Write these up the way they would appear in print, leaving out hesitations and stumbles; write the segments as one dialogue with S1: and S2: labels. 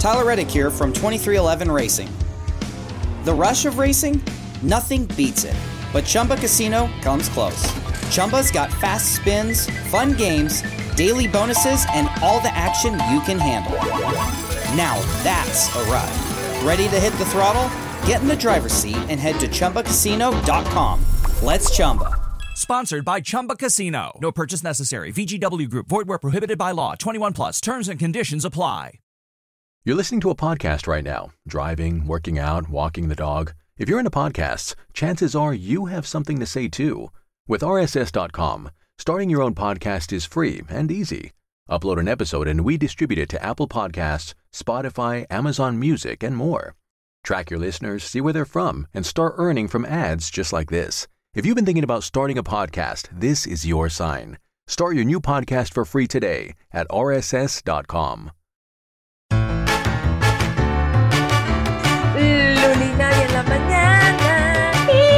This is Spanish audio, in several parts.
S1: Tyler Reddick here from 2311 Racing. The rush of racing? Nothing beats it. But Chumba Casino comes close. Chumba's got fast spins, fun games, daily bonuses, and all the action you can handle. Now that's a ride. Ready to hit the throttle? Get in the driver's seat and head to ChumbaCasino.com. Let's Chumba.
S2: Sponsored by Chumba Casino. No purchase necessary. VGW Group. Void where prohibited by law. 21 plus. Terms and conditions apply.
S3: You're listening to a podcast right now. Driving, working out, walking the dog. If you're into podcasts, chances are you have something to say too. With RSS.com, starting your own podcast is free and easy. Upload an episode and we distribute it to Apple Podcasts, Spotify, Amazon Music, and more. Track your listeners, see where they're from, and start earning from ads just like this. If you've been thinking about starting a podcast, this is your sign. Start your new podcast for free today at rss.com.
S4: Luli y Navi en la mañana.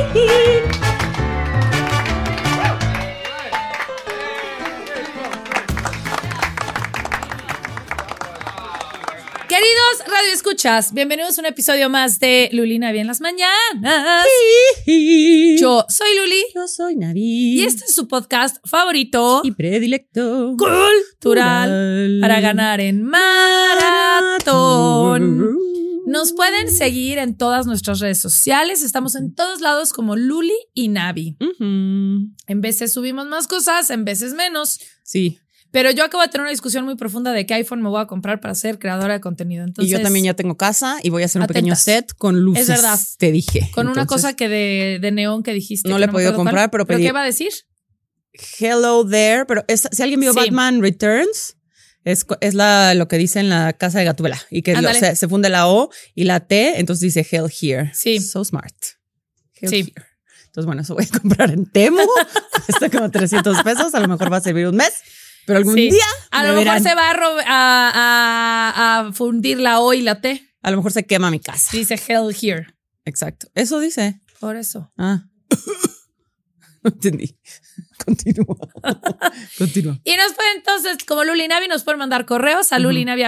S4: Queridos radioescuchas, bienvenidos a un episodio más de Luli y Navi en las mañanas. Yo soy Luli.
S5: Yo soy Navi.
S4: Y este es su podcast favorito
S5: y predilecto.
S4: Cultural para ganar en maratón. Nos pueden seguir en todas nuestras redes sociales. Estamos en todos lados como Luli y Navi. En veces subimos más cosas, en veces menos.
S5: Sí.
S4: Pero yo acabo de tener una discusión muy profunda de qué iPhone me voy a comprar para ser creadora de contenido. Entonces,
S5: y yo también ya tengo casa y voy a hacer un pequeño set con luces.
S4: Es verdad.
S5: Te dije.
S4: Con una cosa que de neón que dijiste.
S5: No le he podido comprar, pero pedí.
S4: ¿Pero qué va a decir?
S5: Hello there. Pero si alguien vio Batman Returns, es lo que dice en la casa de Gatúbela. Y que se funde la O y la T, entonces dice Hell here.
S4: Sí.
S5: So smart. Hell here. Entonces, bueno, eso voy a comprar en Temu. Cuesta como $300. A lo mejor va a servir un mes. Pero algún día
S4: a lo mejor se va a fundir la O y la T.
S5: A lo mejor se quema mi casa.
S4: Dice hell here.
S5: Exacto. Eso dice.
S4: Por eso.
S5: No entendí. Continúa.
S4: Y nos pueden entonces, como Luli y Navi, nos pueden mandar correos a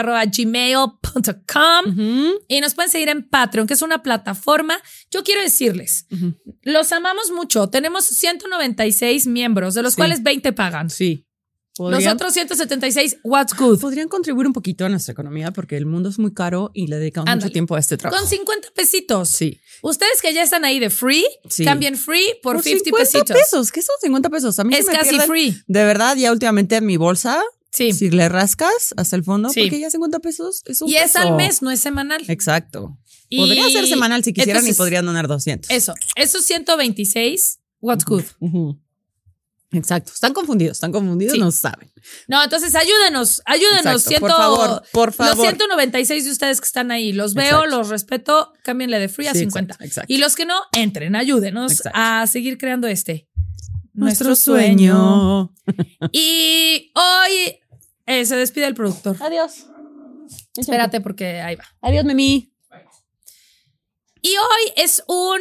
S4: lulinavi@gmail.com y nos pueden seguir en Patreon, que es una plataforma. Yo quiero decirles, los amamos mucho. Tenemos 196 miembros, de los cuales 20 pagan.
S5: Sí.
S4: Los otros 176, what's good?
S5: Podrían contribuir un poquito a nuestra economía porque el mundo es muy caro y le dedicamos mucho tiempo a este trabajo.
S4: Con 50 pesitos.
S5: Sí.
S4: Ustedes que ya están ahí de free, cambien free por 50
S5: 50
S4: pesitos.
S5: pesos. ¿Qué son 50 pesos? A mí
S4: es
S5: se me
S4: casi
S5: pierden.
S4: Free.
S5: De verdad, ya últimamente mi bolsa, si le rascas hasta el fondo, porque ya 50 pesos es un peso.
S4: Y es al mes, no es semanal.
S5: Exacto. Podría ser semanal si quisieran. Entonces, y podrían donar 200.
S4: Esos 126, what's good.
S5: Exacto. Están confundidos, no saben.
S4: No, entonces ayúdenos.
S5: Exacto, por favor.
S4: Los 196 de ustedes que están ahí, los veo, los respeto, cámbienle de free a 50.
S5: Exacto.
S4: Y los que no, entren, ayúdenos a seguir creando nuestro
S5: sueño.
S4: Y hoy se despide el productor.
S5: Adiós.
S4: Espérate porque ahí va.
S5: Adiós, Memi.
S4: Y hoy es un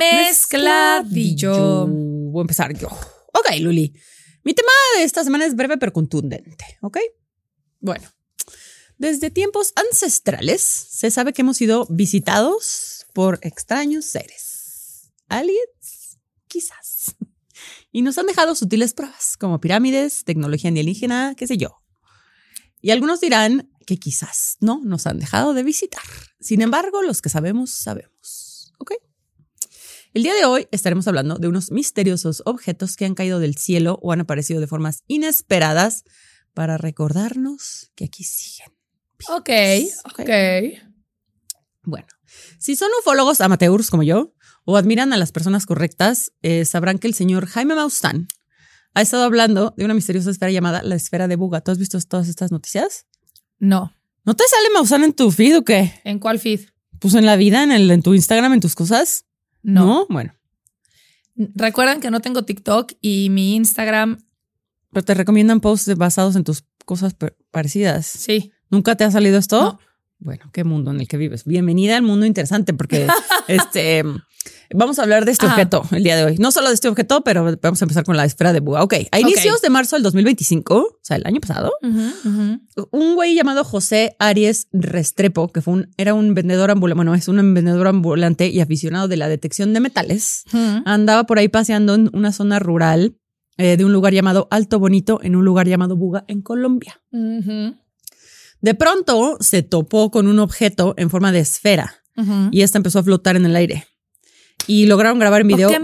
S4: mezcladillo.
S5: Voy a empezar yo. Ok, Luli. Mi tema de esta semana es breve pero contundente, ¿ok? Bueno, desde tiempos ancestrales se sabe que hemos sido visitados por extraños seres. Aliens, quizás. Y nos han dejado sutiles pruebas, como pirámides, tecnología alienígena, qué sé yo. Y algunos dirán que quizás no nos han dejado de visitar. Sin embargo, los que sabemos, sabemos, ¿ok? El día de hoy estaremos hablando de unos misteriosos objetos que han caído del cielo o han aparecido de formas inesperadas para recordarnos que aquí siguen.
S4: Ok.
S5: Bueno, si son ufólogos amateurs como yo o admiran a las personas correctas, sabrán que el señor Jaime Maussan ha estado hablando de una misteriosa esfera llamada la esfera de Buga. ¿Tú has visto todas estas noticias?
S4: No.
S5: ¿No te sale Maussan en tu feed o qué?
S4: ¿En cuál feed?
S5: Pues en la vida, en tu Instagram, en tus cosas. No. Bueno.
S4: Recuerden que no tengo TikTok y mi Instagram.
S5: Pero te recomiendan posts basados en tus cosas parecidas.
S4: Sí.
S5: ¿Nunca te ha salido esto?
S4: No.
S5: Bueno, qué mundo en el que vives. Bienvenida al mundo interesante porque vamos a hablar de este objeto el día de hoy. No solo de este objeto, pero vamos a empezar con la esfera de Buga. Ok, a inicios de marzo del 2025, o sea, el año pasado, un güey llamado José Aries Restrepo, que era un vendedor ambulante, bueno, es un vendedor ambulante y aficionado de la detección de metales, andaba por ahí paseando en una zona rural de un lugar llamado Alto Bonito, en un lugar llamado Buga, en Colombia. De pronto se topó con un objeto en forma de esfera y esta empezó a flotar en el aire. Y lograron grabar en video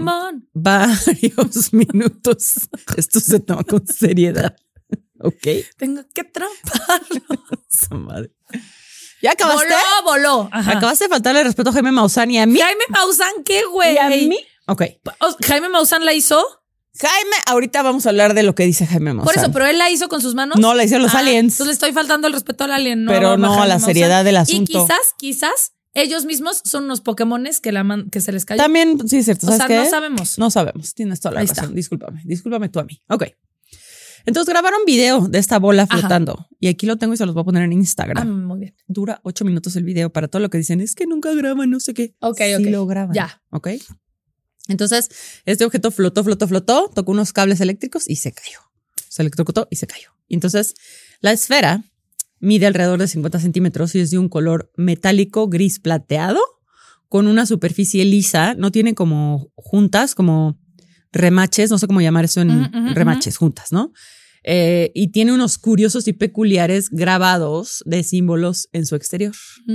S5: varios minutos. Esto se toma con seriedad. Ok.
S4: Tengo que tramparlo.
S5: Esa madre. ¿Ya acabaste?
S4: Voló. Ajá.
S5: Acabaste de faltarle respeto a Jaime Maussan y a mí.
S4: ¿Jaime Maussan qué, güey?
S5: ¿Y a mí? Ok.
S4: ¿Jaime Maussan la hizo?
S5: Jaime, ahorita vamos a hablar de lo que dice Jaime Maussan.
S4: Por eso, ¿pero él la hizo con sus manos?
S5: No, la hicieron los aliens.
S4: Entonces le estoy faltando el respeto al alien.
S5: Pero no a la seriedad del asunto.
S4: Y quizás ellos mismos son unos Pokémones que se les cayó.
S5: También, sí, es cierto.
S4: O sea,
S5: qué?
S4: No sabemos.
S5: No sabemos. Tienes toda la
S4: Ahí
S5: razón.
S4: está.
S5: Discúlpame tú a mí. Ok. Entonces grabaron video de esta bola flotando. Y aquí lo tengo y se los voy a poner en Instagram.
S4: Muy bien.
S5: Dura 8 minutos el video para todo lo que dicen. Es que nunca graban, no sé qué.
S4: Ok.
S5: Sí lo graban.
S4: Ya.
S5: Ok. Entonces, este objeto flotó, tocó unos cables eléctricos y se cayó. Se electrocutó y se cayó. Y entonces, la esfera mide alrededor de 50 centímetros y es de un color metálico gris plateado con una superficie lisa. No tiene como juntas, como remaches, no sé cómo llamar eso en remaches, juntas, ¿no? Y tiene unos curiosos y peculiares grabados de símbolos en su exterior.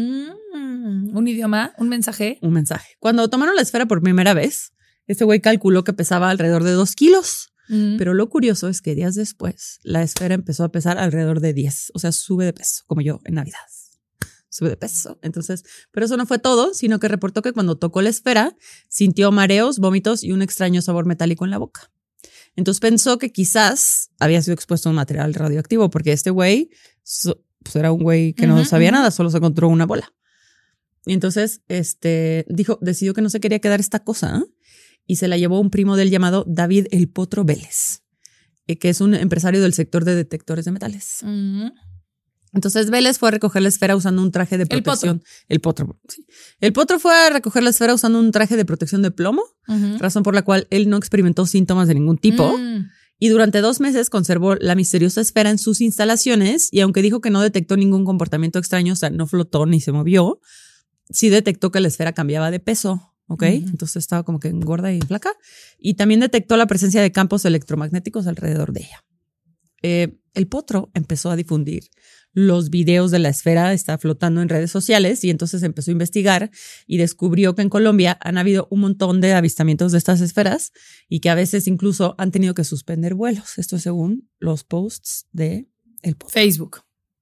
S4: ¿Un idioma? ¿Un mensaje?
S5: Un mensaje. Cuando tomaron la esfera por primera vez, este güey calculó que pesaba alrededor de 2 kilos. Pero lo curioso es que días después la esfera empezó a pesar alrededor de 10. O sea, sube de peso, como yo en Navidad. Sube de peso. Entonces, pero eso no fue todo, sino que reportó que cuando tocó la esfera sintió mareos, vómitos y un extraño sabor metálico en la boca. Entonces pensó que quizás había sido expuesto a un material radioactivo porque este güey pues era un güey que no sabía nada, solo se encontró una bola. Y entonces decidió que no se quería quedar esta cosa y se la llevó a un primo del llamado David El Potro Vélez, que es un empresario del sector de detectores de metales. Entonces Vélez fue a recoger la esfera usando un traje de protección. El Potro. Sí. El Potro fue a recoger la esfera usando un traje de protección de plomo, razón por la cual él no experimentó síntomas de ningún tipo. Y durante 2 meses conservó la misteriosa esfera en sus instalaciones y aunque dijo que no detectó ningún comportamiento extraño, o sea, no flotó ni se movió, sí detectó que la esfera cambiaba de peso. ¿Ok? Entonces estaba como que gorda y flaca. Y también detectó la presencia de campos electromagnéticos alrededor de ella. El Potro empezó a difundir los videos de la esfera, está flotando en redes sociales y entonces empezó a investigar y descubrió que en Colombia han habido un montón de avistamientos de estas esferas y que a veces incluso han tenido que suspender vuelos. Esto es según los posts de El Potro.
S4: Facebook.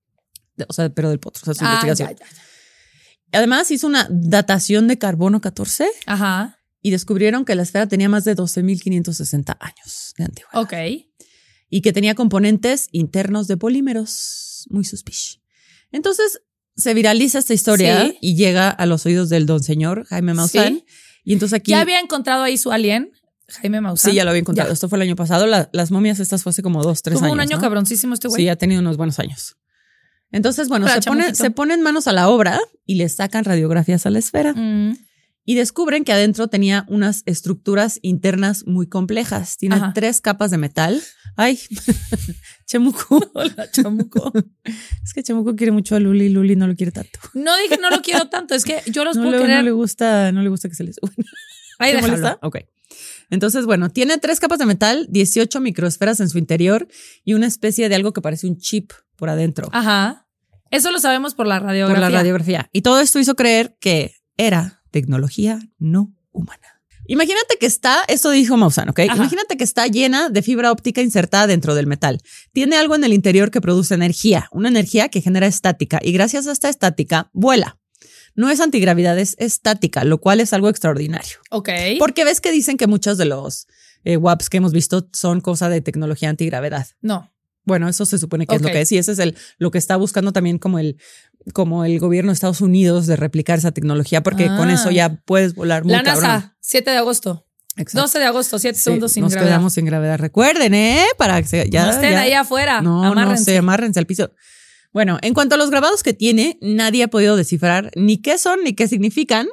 S5: O sea, pero del Potro, o sea, su investigación. Ya. Además hizo una datación de carbono 14 y descubrieron que la esfera tenía más de 12.560 años de antigüedad.
S4: Ok.
S5: Y que tenía componentes internos de polímeros. Muy suspicious. Entonces se viraliza esta historia y llega a los oídos del don señor Jaime Maussan. Sí. Y entonces aquí...
S4: ¿Ya había encontrado ahí su alien, Jaime Maussan?
S5: Sí, ya lo había encontrado. Esto fue el año pasado. Las momias estas fue hace como 2, 3 años.
S4: Tuvo un año cabroncísimo este güey.
S5: Sí, ha tenido unos buenos años. Entonces, bueno, se ponen manos a la obra y le sacan radiografías a la esfera. Y descubren que adentro tenía unas estructuras internas muy complejas. Tiene 3 capas de metal. Ay, Chemuco.
S4: Hola, Chemuco.
S5: Es que Chemuco quiere mucho a Luli y Luli no lo quiere tanto.
S4: No dije no lo quiero tanto, es que yo los puedo querer.
S5: No le gusta que se les...
S4: Ahí
S5: ¿Te
S4: déjalo.
S5: molesta? Ok. Entonces, bueno, tiene 3 capas de metal, 18 microesferas en su interior y una especie de algo que parece un chip por adentro.
S4: Eso lo sabemos por la radiografía.
S5: Por la radiografía. Y todo esto hizo creer que era tecnología no humana. Imagínate que esto dijo Maussan, ¿ok? Imagínate que está llena de fibra óptica insertada dentro del metal. Tiene algo en el interior que produce energía, una energía que genera estática y gracias a esta estática vuela. No es antigravidad, es estática, lo cual es algo extraordinario.
S4: Ok.
S5: Porque ves que dicen que muchos de los WAPs que hemos visto son cosa de tecnología antigravedad.
S4: No.
S5: Bueno, eso se supone que es lo que es y ese es lo que está buscando también como el gobierno de Estados Unidos de replicar esa tecnología porque con eso ya puedes volar muy cabrón.
S4: La NASA, 7 de agosto. Exacto. 12 de agosto, 7 segundos sin gravedad.
S5: Nos quedamos sin gravedad. Recuerden, para que
S4: no estén ahí afuera.
S5: No, amárrense al piso. Bueno, en cuanto a los grabados que tiene, nadie ha podido descifrar ni qué son ni qué significan.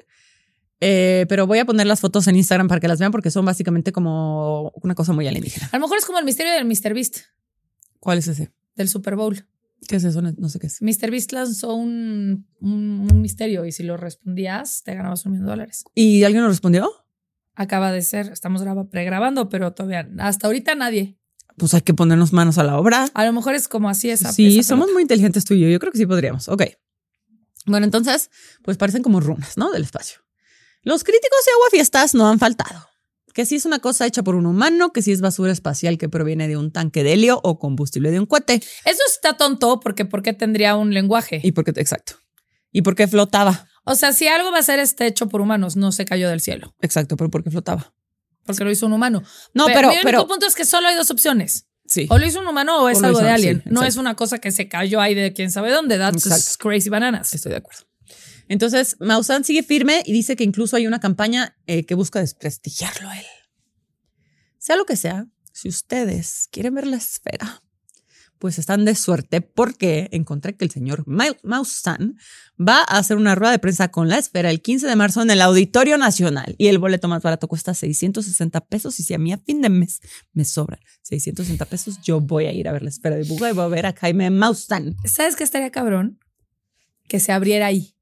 S5: Pero voy a poner las fotos en Instagram para que las vean porque son básicamente como una cosa muy alienígena.
S4: A lo mejor es como el misterio del MrBeast.
S5: ¿Cuál es ese?
S4: Del Super Bowl.
S5: ¿Qué es eso? No sé qué es.
S4: MrBeast lanzó un misterio y si lo respondías te ganabas $1 million.
S5: ¿Y alguien nos respondió?
S4: Acaba de ser. Estamos pregrabando, pero todavía hasta ahorita nadie.
S5: Pues hay que ponernos manos a la obra.
S4: A lo mejor es como así esa.
S5: Sí,
S4: esa
S5: somos
S4: pelota.
S5: muy inteligentes tú y yo. Yo creo que sí podríamos. Ok. Bueno, entonces, pues parecen como runas, ¿no? Del espacio. Los críticos de aguafiestas no han faltado. Que si es una cosa hecha por un humano, que si es basura espacial que proviene de un tanque de helio o combustible de un cohete.
S4: Eso está tonto porque ¿por qué tendría un lenguaje?
S5: Y porque, exacto. Y porque flotaba.
S4: O sea, si algo va a ser hecho por humanos, no se cayó del cielo.
S5: Exacto, pero porque flotaba.
S4: Porque lo hizo un humano.
S5: No,
S4: Mi único punto es que solo hay 2 opciones.
S5: Sí.
S4: O lo hizo un humano o es
S5: O lo
S4: algo
S5: hizo,
S4: de alien.
S5: sí,
S4: No
S5: exacto.
S4: es una cosa que se cayó ahí de quién sabe dónde. That's
S5: Exacto.
S4: crazy bananas.
S5: Estoy de acuerdo. Entonces, Maussan sigue firme y dice que incluso hay una campaña que busca desprestigiarlo a él. Sea lo que sea, si ustedes quieren ver la esfera, pues están de suerte porque encontré que el señor Maussan va a hacer una rueda de prensa con la esfera el 15 de marzo en el Auditorio Nacional y el boleto más barato cuesta $660 y si a mí a fin de mes me sobran $660, yo voy a ir a ver la esfera de Buga y voy a ver a Jaime Maussan.
S4: ¿Sabes qué estaría cabrón? Que se abriera ahí.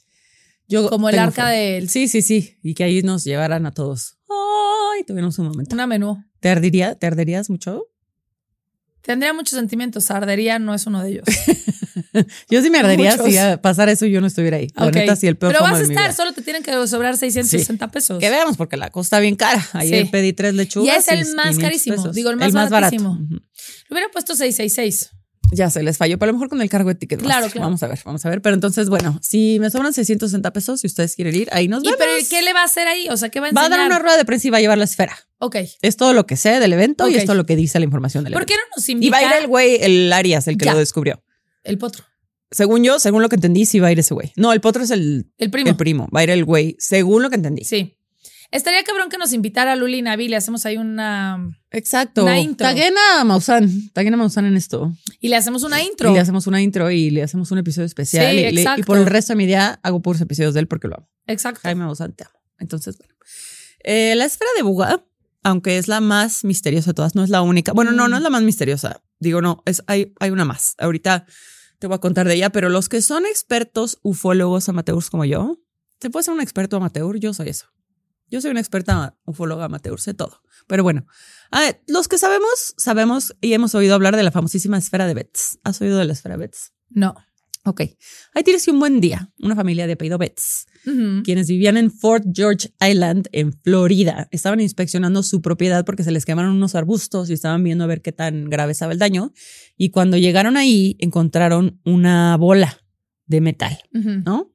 S5: Yo
S4: Como el
S5: tengo
S4: arca
S5: fe.
S4: del...
S5: Sí, sí, sí. Y que ahí nos llevaran a todos. Ay, tuvimos un momento.
S4: Una menú.
S5: ¿Te arderías mucho?
S4: Tendría muchos sentimientos. Ardería no es uno de ellos.
S5: Yo sí me ardería
S4: Muchos.
S5: si pasara eso y yo no estuviera ahí. La
S4: Ok.
S5: neta, sí, el peor
S4: Pero
S5: FOMO
S4: vas a
S5: de mi
S4: estar,
S5: vida.
S4: solo te tienen que sobrar $660.
S5: Que veamos, porque la cosa está bien cara. Ayer
S4: Sí.
S5: pedí 3 lechugas.
S4: Y es el más
S5: 500
S4: carísimo.
S5: pesos.
S4: Digo, el más
S5: barato.
S4: baratísimo.
S5: Ujú.
S4: Le hubiera puesto 666.
S5: Ya se les falló, pero a lo mejor con el cargo de ticket.
S4: Claro, claro.
S5: Vamos a ver. Pero entonces, bueno, si me sobran $660, si ustedes quieren ir, ahí nos
S4: ¿Y
S5: vemos.
S4: pero qué le va a hacer ahí? O sea, ¿qué va a
S5: Va a
S4: enseñar?
S5: dar una rueda de prensa y va a llevar la esfera.
S4: Ok.
S5: Es todo lo que sé del evento y
S4: Ok.
S5: es todo lo que dice la información del
S4: ¿Por
S5: evento.
S4: qué no nos
S5: Y
S4: invita?
S5: va a ir el güey, el Arias, el que
S4: Ya.
S5: lo descubrió.
S4: El potro.
S5: Según lo que entendí, sí va a ir ese güey. No, el potro es el
S4: primo.
S5: El primo. Va a ir el güey, según lo que entendí.
S4: Sí. Estaría cabrón que nos invitara a Luli y Navi. Le hacemos ahí una
S5: Exacto.
S4: Una intro.
S5: Taguen a Maussan en esto.
S4: y le hacemos una intro.
S5: Y le hacemos una intro y le hacemos un episodio especial.
S4: Sí,
S5: y
S4: exacto.
S5: por el resto de mi día hago puros episodios de él porque lo amo.
S4: Exacto.
S5: Jaime Maussan, te amo. Entonces, bueno. La esfera de Buga, aunque es la más misteriosa de todas, no es la única. Bueno, no es la más misteriosa. Digo, no, hay una más. Ahorita te voy a contar de ella, pero los que son expertos ufólogos amateurs como yo, ¿se puede ser un experto amateur? Yo soy eso. Yo soy una experta ufóloga amateur, sé todo. Pero bueno, los que sabemos y hemos oído hablar de la famosísima esfera de Betz. ¿Has oído de la esfera Betz?
S4: No.
S5: Ok. Ahí tienes un buen día. Una familia de apellido Betz,
S4: Ujú.
S5: quienes vivían en Fort George Island, en Florida, estaban inspeccionando su propiedad porque se les quemaron unos arbustos y estaban viendo a ver qué tan grave estaba el daño. Y cuando llegaron ahí, encontraron una bola de metal,
S4: Ujú.
S5: ¿no?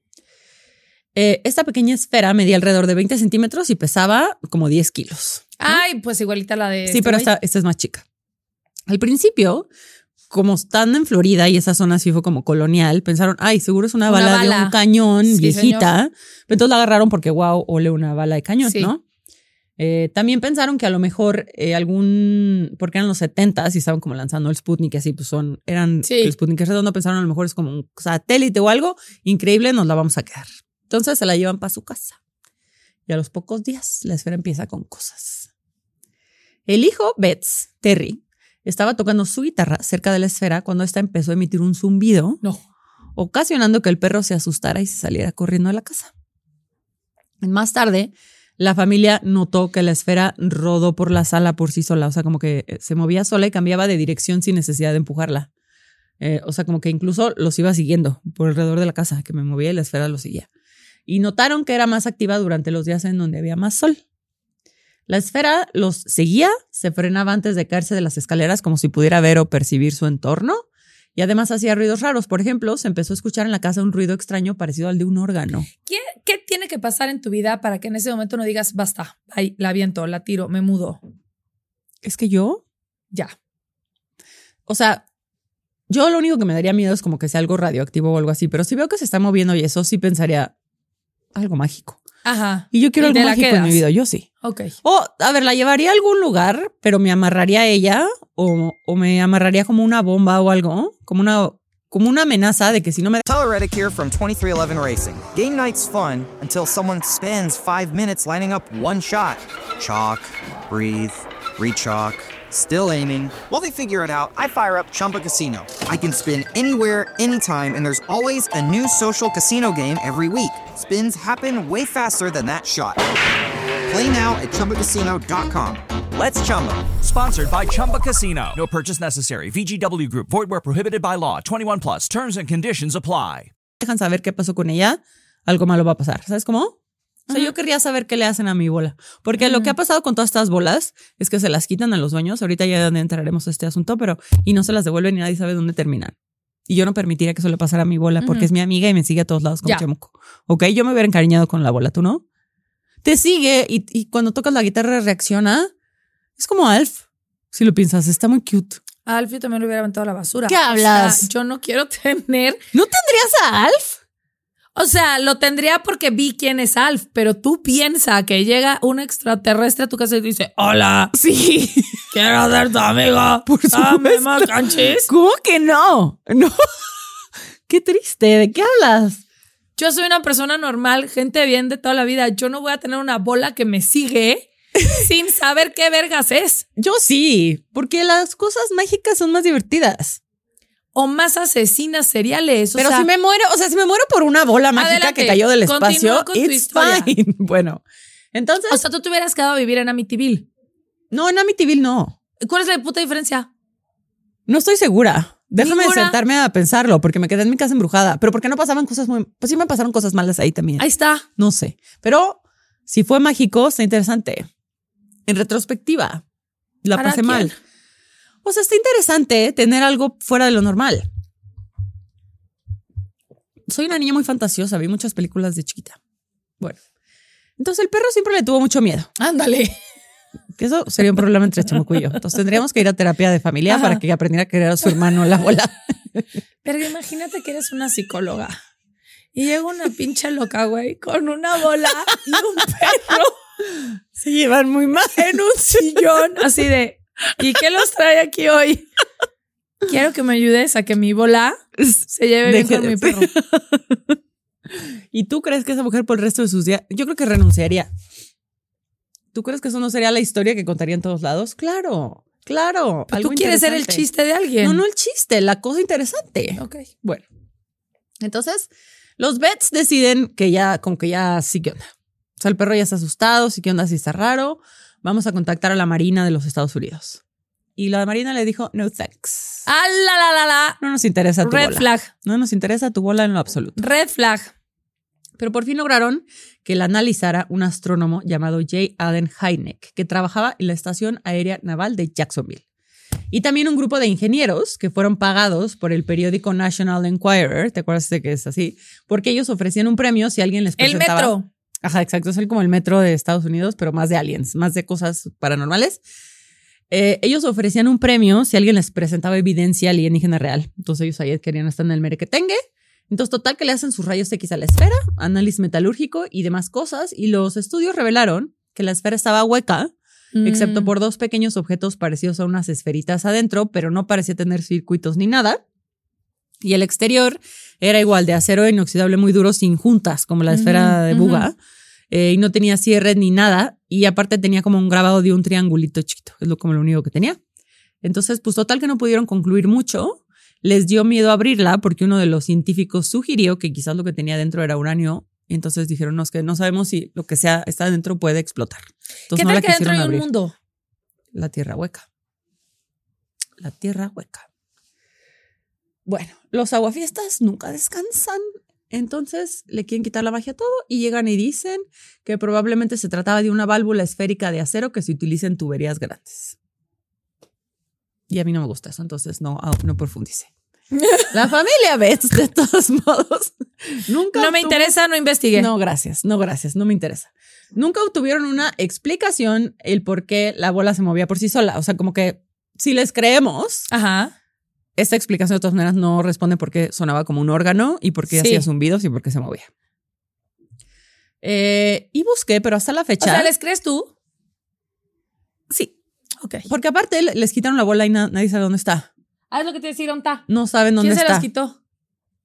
S5: Esta pequeña esfera medía alrededor de 20 centímetros y pesaba como 10 kilos.
S4: Ay, pues igualita la de.
S5: Sí, pero esta es más chica. Al principio, como están en Florida y esa zona así fue como colonial, pensaron, ay, seguro es una bala de un cañón
S4: Sí,
S5: viejita.
S4: señor.
S5: Pero entonces la agarraron porque, wow, ole una bala de cañón,
S4: Sí.
S5: ¿no? También pensaron que a lo mejor porque eran los 70s y estaban como lanzando el Sputnik, así pues eran
S4: Sí.
S5: el Sputnik es redondo, pensaron a lo mejor es como un satélite o algo increíble, nos la vamos a quedar. Entonces se la llevan para su casa. Y a los pocos días la esfera empieza con cosas. El hijo Betz, Terry, estaba tocando su guitarra cerca de la esfera cuando ésta empezó a emitir un zumbido,
S4: No.
S5: ocasionando que el perro se asustara y se saliera corriendo de la casa. Más tarde, la familia notó que la esfera rodó por la sala por sí sola, o sea, como que se movía sola y cambiaba de dirección sin necesidad de empujarla. O sea, como que incluso los iba siguiendo por alrededor de la casa, que me movía y la esfera los seguía. Y notaron que era más activa durante los días en donde había más sol. La esfera los seguía, se frenaba antes de caerse de las escaleras como si pudiera ver o percibir su entorno y además hacía ruidos raros. Por ejemplo, se empezó a escuchar en la casa un ruido extraño parecido al de un órgano.
S4: ¿Qué tiene que pasar en tu vida para que en ese momento no digas, basta, ahí, la aviento, la tiro, me mudo?
S5: Es que yo,
S4: Ya.
S5: o sea, yo lo único que me daría miedo es como que sea algo radioactivo o algo así, pero si veo que se está moviendo y eso, sí pensaría algo mágico.
S4: Ajá.
S5: Y yo quiero
S4: Y
S5: algo
S4: te la
S5: mágico en mi
S4: quedas.
S5: vida, yo sí.
S4: Ok.
S5: O, a ver, la llevaría a algún lugar, pero me amarraría a ella o me amarraría como una bomba o algo, como una como una amenaza de que si no me...
S6: Tyler Reddick here from 2311 Racing. Game night's fun until someone spends 5 minutes lining up one shot. Chalk, breathe, re-chalk, still aiming. While they figure it out, I fire up Chumba Casino. I can spin anywhere, anytime, and there's always a new social casino game every week. Spins happen way faster than that shot. Play now at ChumbaCasino.com. Let's Chumba.
S2: Sponsored by Chumba Casino. No purchase necessary. VGW Group. Void where prohibited by law. 21 plus. Terms and conditions apply.
S5: Dejan saber qué pasó con ella, algo malo va a pasar. ¿Sabes cómo? O sea, yo querría saber qué le hacen a mi bola. Porque lo que ha pasado con todas estas bolas es que se las quitan a los dueños. Ahorita ya entraremos a este asunto, y no se las devuelven y nadie sabe dónde terminan. Y yo no permitiría que eso le pasara a mi bola porque es mi amiga y me sigue a todos lados como chamuco. Ok, yo me hubiera encariñado con la bola, ¿tú no? Te sigue y cuando tocas la guitarra reacciona. Es como Alf. Si lo piensas, está muy cute.
S4: Alf yo también lo hubiera aventado a la basura.
S5: ¿Qué hablas?
S4: O sea, yo no quiero tener...
S5: ¿No tendrías a Alf?
S4: O sea, lo tendría porque vi quién es Alf, pero tú piensa que llega un extraterrestre a tu casa y te dice, hola,
S5: sí,
S4: quiero ser tu amiga.
S5: Por supuesto.
S4: Mac and cheese.
S5: ¿Cómo que no? No. Qué triste. ¿De qué hablas?
S4: Yo soy una persona normal, gente bien de toda la vida. Yo no voy a tener una bola que me sigue sin saber qué vergas es.
S5: Yo sí, porque las cosas mágicas son más divertidas.
S4: O más asesinas seriales.
S5: Pero si me muero por una bola mágica
S4: adelante,
S5: que cayó del espacio,
S4: con tu
S5: it's
S4: historia.
S5: fine. Bueno, entonces...
S4: O sea, tú te hubieras quedado a vivir en Amityville.
S5: No, en Amityville no.
S4: ¿Cuál es la puta diferencia?
S5: No estoy segura. Déjame
S4: Ninguna.
S5: sentarme a pensarlo, porque me quedé en mi casa embrujada. Pero porque no pasaban cosas muy... Pues sí me pasaron cosas malas ahí también.
S4: Ahí está.
S5: No sé. Pero si fue mágico, está interesante. En retrospectiva, la
S4: ¿Para
S5: pasé
S4: quién?
S5: mal. O sea, está interesante tener algo fuera de lo normal. Soy una niña muy fantasiosa, vi muchas películas de chiquita. Bueno, entonces el perro siempre le tuvo mucho miedo.
S4: Ándale.
S5: Que eso sería un problema entre Chamuco y yo. Entonces tendríamos que ir a terapia de familia para que aprendiera a querer a su hermano, la abuela.
S4: Pero imagínate que eres una psicóloga y llega una pinche loca, güey, con una bola y un perro
S5: Se llevan muy mal.
S4: en un sillón, así de, ¿y qué los trae aquí hoy? Quiero que me ayudes a que mi bola se lleve bien con mi perro.
S5: ¿Y tú crees que esa mujer por el resto de sus días? Yo creo que renunciaría. ¿Tú crees que eso no sería la historia que contaría en todos lados? Claro, claro.
S4: Pero tú quieres ser el chiste de alguien.
S5: No el chiste, la cosa interesante.
S4: Ok.
S5: Bueno, entonces los vets deciden que ya, como que ya sí que onda. O sea, el perro ya está asustado, sí que onda, sí está raro. Vamos a contactar a la Marina de los Estados Unidos. Y la Marina le dijo, no thanks.
S4: ¡Ah, la!
S5: No nos interesa tu bola.
S4: Red flag.
S5: No nos interesa tu bola en lo absoluto.
S4: Red flag.
S5: Pero por fin lograron que la analizara un astrónomo llamado J. Allen Hynek, que trabajaba en la Estación Aérea Naval de Jacksonville. Y también un grupo de ingenieros que fueron pagados por el periódico National Enquirer, ¿te acuerdas de que es así? Porque ellos ofrecían un premio si alguien les presentaba...
S4: El metro.
S5: Ajá, exacto, es como el metro de Estados Unidos, pero más de aliens, más de cosas paranormales. Ellos ofrecían un premio si alguien les presentaba evidencia alienígena real. Entonces ellos ahí querían estar en el merequetengue. Entonces, total que le hacen sus rayos X a la esfera, análisis metalúrgico y demás cosas. Y los estudios revelaron que la esfera estaba hueca, excepto por 2 pequeños objetos parecidos a unas esferitas adentro, pero no parecía tener circuitos ni nada. Y el exterior era igual de acero inoxidable muy duro, sin juntas, como la esfera de Buga. Y no tenía cierre ni nada. Y aparte tenía como un grabado de un triangulito chiquito. Es como lo único que tenía. Entonces, pues total que no pudieron concluir mucho. Les dio miedo abrirla porque uno de los científicos sugirió que quizás lo que tenía dentro era uranio. Y entonces dijeron, no, es que no sabemos si lo que sea está adentro puede explotar. Entonces,
S4: ¿Qué
S5: no
S4: tal
S5: la
S4: que dentro
S5: quisieron
S4: hay un
S5: abrir.
S4: mundo?
S5: La tierra hueca. La tierra hueca. Bueno, los aguafiestas nunca descansan. Entonces le quieren quitar la magia a todo y llegan y dicen que probablemente se trataba de una válvula esférica de acero que se utiliza en tuberías grandes. Y a mí no me gusta eso, entonces no profundice. La familia Betts, de todos modos, nunca
S4: No me interesa, no investigué.
S5: No, gracias, no me interesa. Nunca obtuvieron una explicación el por qué la bola se movía por sí sola. O sea, como que si les creemos,
S4: Ajá.
S5: esta explicación de todas maneras no responde por qué sonaba como un órgano y por qué
S4: Sí.
S5: hacía zumbidos y por qué se movía. Y busqué, pero hasta la
S4: O
S5: fecha...
S4: sea, ¿les crees tú?
S5: Sí,
S4: Ok.
S5: porque aparte les quitaron la bola y nadie sabe dónde está.
S4: Ah, es lo que te decía, ¿dónde está?
S5: No saben dónde
S4: ¿Quién se
S5: está.
S4: las quitó?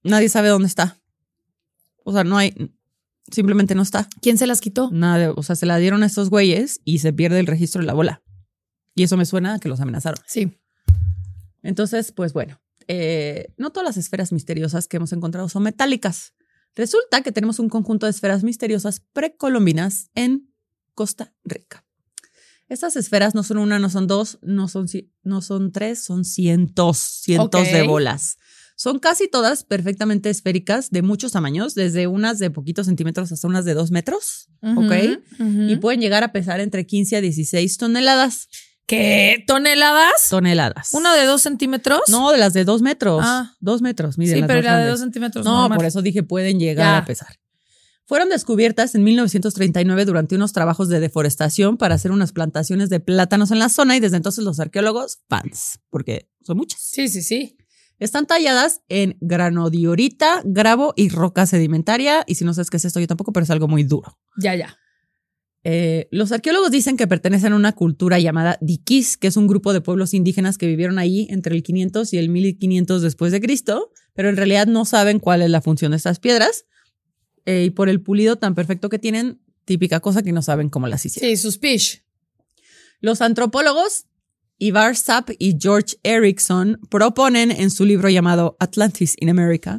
S5: Nadie sabe dónde está. O sea, no hay... Simplemente no está.
S4: ¿Quién se las quitó?
S5: Nada, o sea, se la dieron a estos güeyes y se pierde el registro de la bola. Y eso me suena a que los amenazaron.
S4: Sí.
S5: Entonces, pues bueno, no todas las esferas misteriosas que hemos encontrado son metálicas. Resulta que tenemos un conjunto de esferas misteriosas precolombinas en Costa Rica. Estas esferas no son una, no son dos, no son tres, son cientos de bolas. Son casi todas perfectamente esféricas de muchos tamaños, desde unas de poquitos centímetros hasta unas de 2 metros, ¿ok? Y pueden llegar a pesar entre 15 a 16 toneladas.
S4: ¿Qué? ¿Toneladas?
S5: Toneladas.
S4: ¿Una de 2 centímetros?
S5: No, de las de 2 metros. 2 metros, miren.
S4: Sí,
S5: las
S4: pero
S5: más
S4: la de
S5: grandes.
S4: 2 centímetros.
S5: No,
S4: normal.
S5: por eso dije pueden llegar a pesar. Fueron descubiertas en 1939 durante unos trabajos de deforestación para hacer unas plantaciones de plátanos en la zona y desde entonces los arqueólogos fans, porque son muchas.
S4: Sí.
S5: Están talladas en granodiorita, gravo y roca sedimentaria. Y si no sabes qué es esto, yo tampoco, pero es algo muy duro.
S4: Ya.
S5: Los arqueólogos dicen que pertenecen a una cultura llamada Diquís, que es un grupo de pueblos indígenas que vivieron ahí entre el 500 y el 1500 después de Cristo, pero en realidad no saben cuál es la función de estas piedras. Y por el pulido tan perfecto que tienen, típica cosa que no saben cómo las hicieron.
S4: Sí, sus pish.
S5: Los antropólogos Ivar Sapp y George Erickson proponen en su libro llamado Atlantis in America.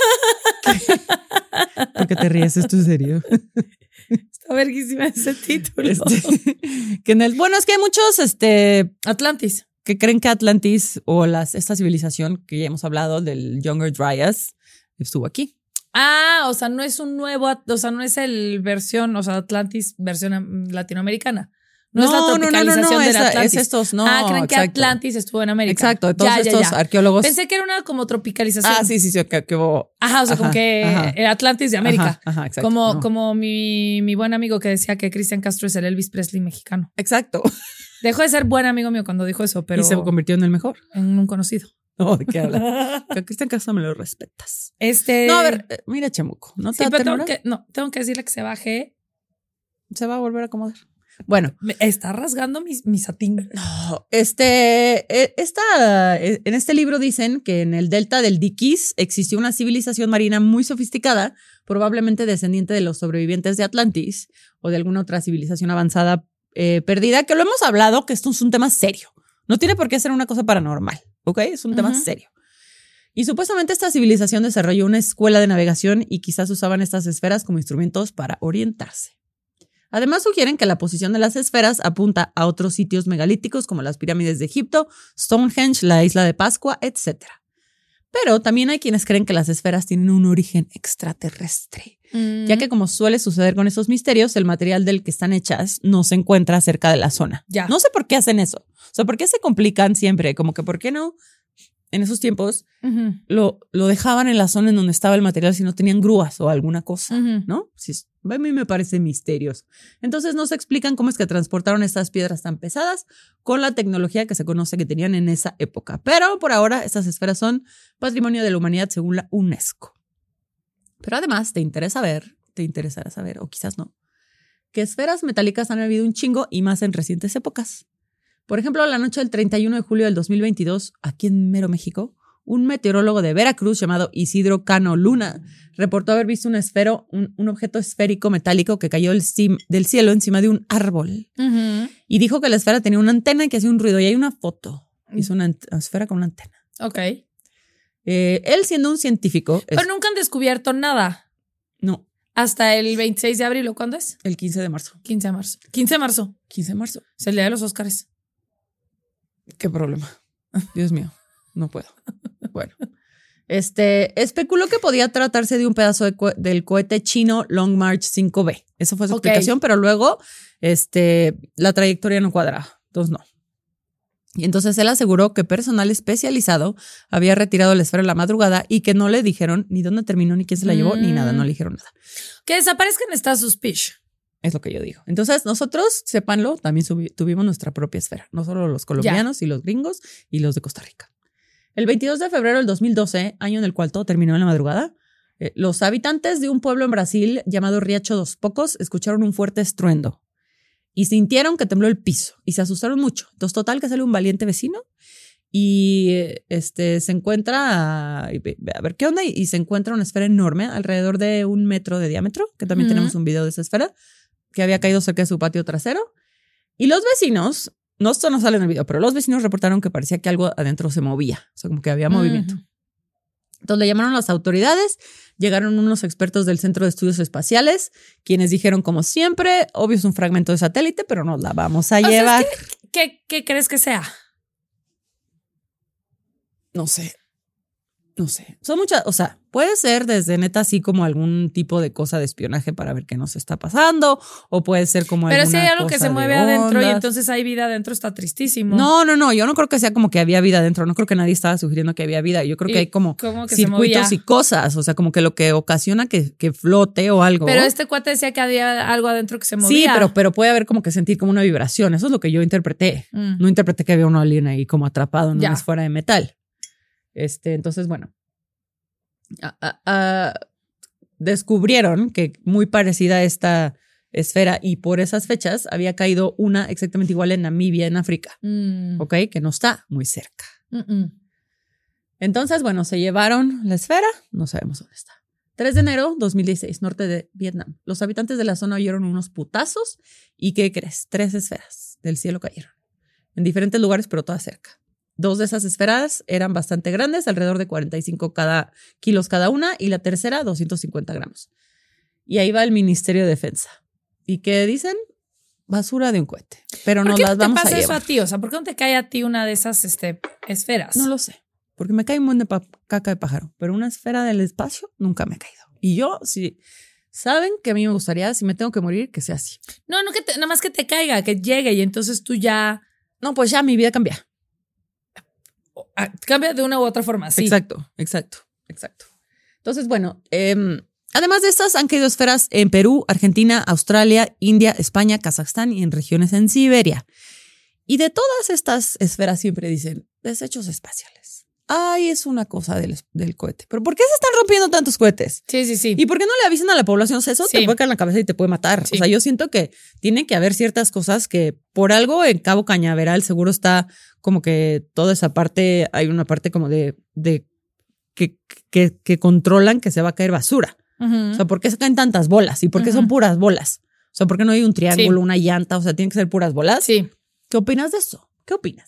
S5: ¿Por qué te ríes? ¿Esto es serio?
S4: Está verguísima ese título.
S5: Bueno, es que hay muchos
S4: Atlantis
S5: que creen que Atlantis o esta civilización que ya hemos hablado del Younger Dryas estuvo aquí.
S4: O sea, no es un nuevo, o sea, no es Atlantis versión latinoamericana. No es la tropicalización del Atlantis.
S5: Es estos, no.
S4: Creen que Atlantis estuvo en América.
S5: Exacto, todos estos arqueólogos.
S4: Pensé que era una como tropicalización.
S5: Sí, que hubo.
S4: Como que Atlantis de América.
S5: Exacto.
S4: Como mi buen amigo que decía que Cristian Castro es el Elvis Presley mexicano.
S5: Exacto.
S4: Dejó de ser buen amigo mío cuando dijo eso, pero.
S5: Y se convirtió en el mejor.
S4: En un conocido.
S5: No, ¿de qué habla? Que a Cristian Castro me lo respetas.
S4: No,
S5: a ver, mira, Chamuco. ¿No te
S4: tengo que decirle que se baje.
S5: Se va a volver a acomodar. Bueno.
S4: Me está rasgando mi satín.
S5: No, en este libro dicen que en el delta del Diquís existió una civilización marina muy sofisticada, probablemente descendiente de los sobrevivientes de Atlantis o de alguna otra civilización avanzada perdida, que lo hemos hablado, que esto es un tema serio. No tiene por qué ser una cosa paranormal, ¿ok? Es un tema serio. Y supuestamente esta civilización desarrolló una escuela de navegación y quizás usaban estas esferas como instrumentos para orientarse. Además sugieren que la posición de las esferas apunta a otros sitios megalíticos como las pirámides de Egipto, Stonehenge, la isla de Pascua, etc. Pero también hay quienes creen que las esferas tienen un origen extraterrestre, ya que como suele suceder con estos misterios, el material del que están hechas no se encuentra cerca de la zona.
S4: Ya.
S5: No sé por qué hacen eso. O sea, ¿por qué se complican siempre? Como que ¿por qué no? En esos tiempos lo dejaban en la zona en donde estaba el material si no tenían grúas o alguna cosa, ¿no? A mí me parece misterios. Entonces no se explican cómo es que transportaron estas piedras tan pesadas con la tecnología que se conoce que tenían en esa época. Pero por ahora estas esferas son patrimonio de la humanidad según la UNESCO. Pero además te interesará saber, o quizás no, que esferas metálicas han habido un chingo y más en recientes épocas. Por ejemplo, la noche del 31 de julio del 2022, aquí en mero México, un meteorólogo de Veracruz llamado Isidro Cano Luna reportó haber visto un objeto esférico metálico que cayó del cielo encima de un árbol. Y dijo que la esfera tenía una antena y que hacía un ruido. Y hay una foto. Es una esfera con una antena.
S4: Ok.
S5: Él siendo un científico...
S4: Pero nunca han descubierto nada.
S5: No.
S4: Hasta el 26 de abril, ¿o cuándo es?
S5: El 15 de marzo.
S4: 15 de marzo. 15 de marzo.
S5: 15 de marzo.
S4: Es el día de los Óscares.
S5: ¿Qué problema? Dios mío, no puedo. Bueno, especuló que podía tratarse de un pedazo del cohete chino Long March 5B. Esa fue su explicación, pero luego la trayectoria no cuadraba. Entonces no. Y entonces él aseguró que personal especializado había retirado la esfera en la madrugada y que no le dijeron ni dónde terminó, ni quién se la llevó, ni nada. No le dijeron nada.
S4: Que desaparezcan estas suspicious.
S5: Es lo que yo digo. Entonces, nosotros, sépanlo, también tuvimos nuestra propia esfera. No solo los colombianos y los gringos y los de Costa Rica. El 22 de febrero del 2012, año en el cual todo terminó en la madrugada, los habitantes de un pueblo en Brasil llamado Riacho dos Pocos escucharon un fuerte estruendo y sintieron que tembló el piso y se asustaron mucho. Entonces, total, que salió un valiente vecino Y se encuentra, a ver qué onda, y se encuentra una esfera enorme, alrededor de 1 metro de diámetro, que también tenemos un video de esa esfera, que había caído cerca de su patio trasero. Y los vecinos, esto no sale en el video, pero los vecinos reportaron que parecía que algo adentro se movía, o sea, como que había movimiento. Entonces le llamaron a las autoridades, llegaron unos expertos del Centro de Estudios Espaciales, quienes dijeron, como siempre, obvio es un fragmento de satélite, pero nos la vamos a llevar.
S4: Sea, ¿qué crees que sea?
S5: No sé. Son muchas, o sea, puede ser desde neta así como algún tipo de cosa de espionaje para ver qué nos está pasando, o puede ser como
S4: pero si hay algo
S5: cosa
S4: que se mueve adentro y entonces hay vida adentro, está tristísimo.
S5: No, yo no creo que sea como que había vida adentro, no creo que nadie estaba sugiriendo que había vida, yo creo que hay como circuitos y cosas, o sea, como que lo que ocasiona que flote o algo.
S4: Pero este cuate decía que había algo adentro que se movía.
S5: Sí, pero puede haber como que sentir como una vibración, eso es lo que yo interpreté. No interpreté que había un alien ahí como atrapado en una esfera de metal. Entonces, bueno, descubrieron que muy parecida a esta esfera y por esas fechas había caído una exactamente igual en Namibia, en África, ¿ok? Que no está muy cerca. Entonces, bueno, se llevaron la esfera, no sabemos dónde está. 3 de enero 2016, norte de Vietnam. Los habitantes de la zona oyeron unos putazos y ¿qué crees? 3 esferas del cielo cayeron en diferentes lugares, pero todas cerca. 2 de esas esferas eran bastante grandes, alrededor de 45 kilos cada una, y la tercera 250 gramos. Y ahí va el Ministerio de Defensa. ¿Y qué dicen? Basura de un cohete. Pero no las vamos a llevar. ¿Por qué te pasa eso
S4: a ti? O sea, ¿por qué no te cae a ti una de esas esferas?
S5: No lo sé, porque me cae un buen de caca de pájaro, pero una esfera del espacio nunca me ha caído. Y yo, sí, saben que a mí me gustaría, si me tengo que morir, que sea así.
S4: No, nada más que te caiga, que llegue y entonces tú ya...
S5: No, pues ya mi vida cambia.
S4: Cambia de una u otra forma, sí.
S5: Exacto. Entonces, bueno, además de estas, han caído esferas en Perú, Argentina, Australia, India, España, Kazajstán y en regiones en Siberia. Y de todas estas esferas siempre dicen desechos espaciales. Ay, es una cosa del cohete. ¿Pero por qué se están rompiendo tantos cohetes?
S4: Sí.
S5: ¿Y por qué no le avisan a la población? O sea, eso te puede caer en la cabeza y te puede matar. Sí. O sea, yo siento que tiene que haber ciertas cosas que por algo en Cabo Cañaveral seguro está como que toda esa parte, hay una parte como de que controlan que se va a caer basura. O sea, ¿por qué se caen tantas bolas? ¿Y por qué son puras bolas? O sea, ¿por qué no hay un triángulo, una llanta? O sea, ¿tienen que ser puras bolas?
S4: Sí.
S5: ¿Qué opinas de eso? ¿Qué opinas?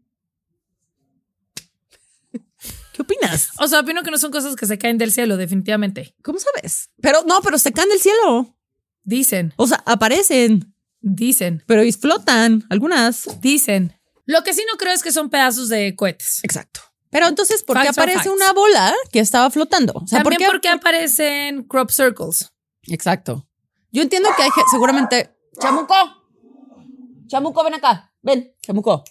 S5: ¿Qué opinas?
S4: O sea, opino que no son cosas que se caen del cielo, definitivamente.
S5: ¿Cómo sabes? Pero se caen del cielo.
S4: Dicen.
S5: O sea, aparecen.
S4: Dicen.
S5: Pero flotan, algunas.
S4: Dicen. Lo que sí no creo es que son pedazos de cohetes.
S5: Exacto. Pero entonces, ¿por qué aparece una bola que estaba flotando? O sea,
S4: también porque aparecen crop circles.
S5: Exacto. Yo entiendo que hay seguramente... Chamuco, ven acá. Ven, Chamuco.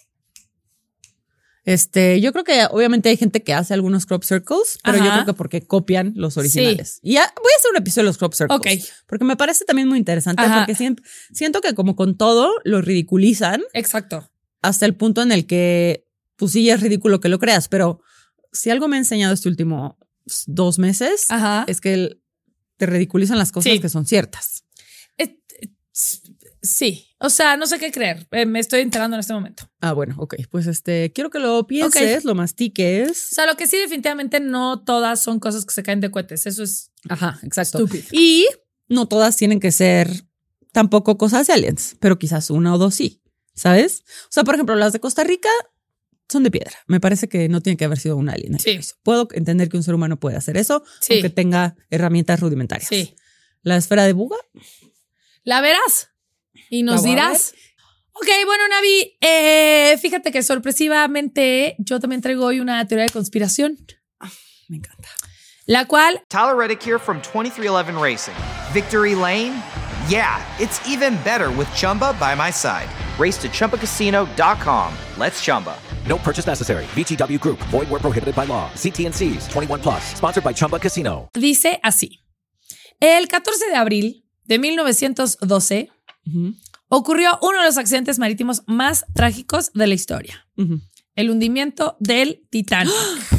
S5: Yo creo que obviamente hay gente que hace algunos crop circles, pero yo creo que porque copian los originales. Y ya voy a hacer un episodio de los crop circles.
S4: Ok.
S5: Porque me parece también muy interesante, porque siento que como con todo lo ridiculizan.
S4: Exacto.
S5: Hasta el punto en el que, pues sí, es ridículo que lo creas, pero si algo me ha enseñado este último 2 meses, es que te ridiculizan las cosas que son ciertas.
S4: Sí, o sea, no sé qué creer. Me estoy enterando en este momento.
S5: Bueno, ok. Pues quiero que lo pienses, lo mastiques.
S4: O sea, lo que sí, definitivamente no todas son cosas que se caen de cohetes. Eso es
S5: exacto.
S4: Estúpido.
S5: Y no todas tienen que ser tampoco cosas de aliens, pero quizás 1 o 2 sí, ¿sabes? O sea, por ejemplo, las de Costa Rica son de piedra. Me parece que no tiene que haber sido un alien.
S4: Sí.
S5: Puedo entender que un ser humano puede hacer eso, aunque tenga herramientas rudimentarias.
S4: Sí.
S5: La esfera de Buga.
S4: ¿La verás? Y nos dirás. Ok, bueno, Navi, fíjate que sorpresivamente yo también traigo hoy una teoría de conspiración.
S5: Me encanta.
S4: La cual...
S6: Tyler Reddick here from 2311 Racing. Victory Lane? Yeah, it's even better with Chumba by my side. Race to ChumbaCasino.com. Let's Chumba.
S2: No purchase necessary. VGW Group. Void where prohibited by law. CT&Cs. 21 plus. Sponsored by Chumba Casino.
S4: Dice así. El 14 de abril de 1912... ocurrió uno de los accidentes marítimos más trágicos de la historia. El hundimiento del Titanic.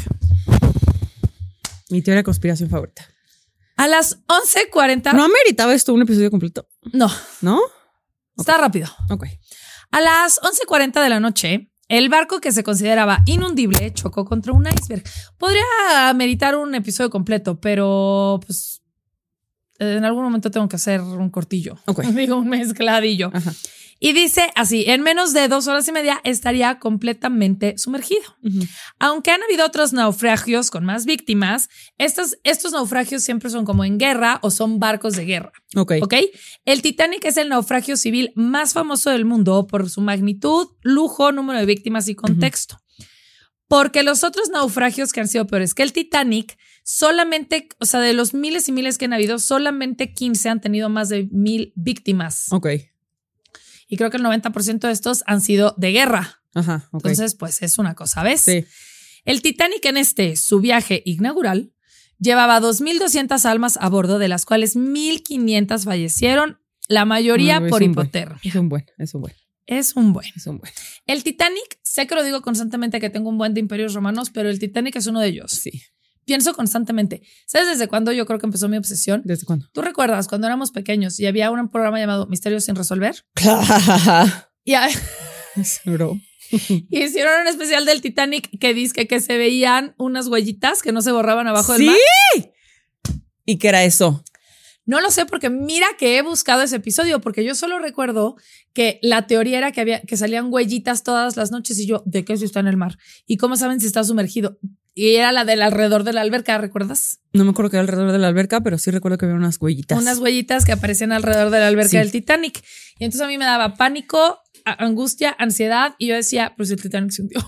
S5: Mi teoría de conspiración favorita.
S4: A las 11:40...
S5: ¿No ameritaba esto un episodio completo?
S4: No.
S5: ¿No?
S4: Está rápido.
S5: Ok.
S4: A las 11:40 de la noche, El barco que se consideraba inundible chocó contra un iceberg. Podría meritar un episodio completo, pero pues en algún momento tengo que hacer un cortillo.
S5: Ok.
S4: Digo, un mezcladillo.
S5: Ajá.
S4: Y dice así, en menos de 2 horas y media estaría completamente sumergido. Aunque han habido otros naufragios con más víctimas, estos naufragios siempre son como en guerra o son barcos de guerra.
S5: Ok.
S4: ¿Ok? El Titanic es el naufragio civil más famoso del mundo por su magnitud, lujo, número de víctimas y contexto. Porque los otros naufragios que han sido peores que el Titanic, solamente, o sea, de los miles y miles que han habido, solamente 15 han tenido más de 1,000 víctimas.
S5: Ok.
S4: Y creo que el 90% de estos han sido de guerra.
S5: Ajá. Ok.
S4: Entonces, pues es una cosa, ¿ves?
S5: Sí.
S4: El Titanic en su viaje inaugural, llevaba 2,200 almas a bordo, de las cuales 1,500 fallecieron, la mayoría por hipotermia.
S5: Es un buen.
S4: Es un buen.
S5: Es un buen.
S4: El Titanic, sé que lo digo constantemente que tengo un buen de imperios romanos, pero el Titanic es uno de ellos.
S5: Sí.
S4: Pienso constantemente. ¿Sabes desde cuándo yo creo que empezó mi obsesión?
S5: ¿Desde cuándo?
S4: ¿Tú recuerdas cuando éramos pequeños y había un programa llamado Misterios sin resolver?
S5: Claro.
S4: Y
S5: Bro.
S4: y hicieron un especial del Titanic que dice que se veían unas huellitas que no se borraban abajo del mar.
S5: ¿Sí? ¿Y qué era eso?
S4: No lo sé porque mira que he buscado ese episodio porque yo solo recuerdo que la teoría era que salían huellitas todas las noches y yo, ¿de qué si está en el mar? ¿Y cómo saben si está sumergido? Y era la del alrededor de la alberca, ¿recuerdas?
S5: No me acuerdo que era alrededor de la alberca, pero sí recuerdo que había unas huellitas.
S4: Unas huellitas que aparecían alrededor de la alberca del Titanic. Y entonces a mí me daba pánico, angustia, ansiedad y yo decía, pues el Titanic se hundió.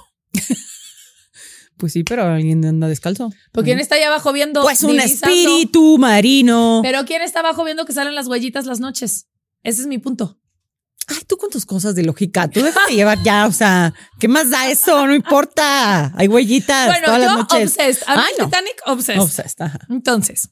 S5: Pues sí, pero alguien anda descalzo.
S4: ¿Pero quién está ahí abajo viendo?
S5: Pues un
S4: divisando?
S5: espíritu marino.
S4: Pero ¿quién está abajo viendo que salen las huellitas las noches? Ese es mi punto.
S5: Ay, tú con tus cosas de lógica. Tú déjate llevar ya, o sea, ¿qué más da eso? No importa. Hay huellitas
S4: Bueno,
S5: todas
S4: yo
S5: las noches.
S4: obsessed. A mí
S5: Ay, no.
S4: Titanic obsessed.
S5: Obsessed, ajá.
S4: Entonces,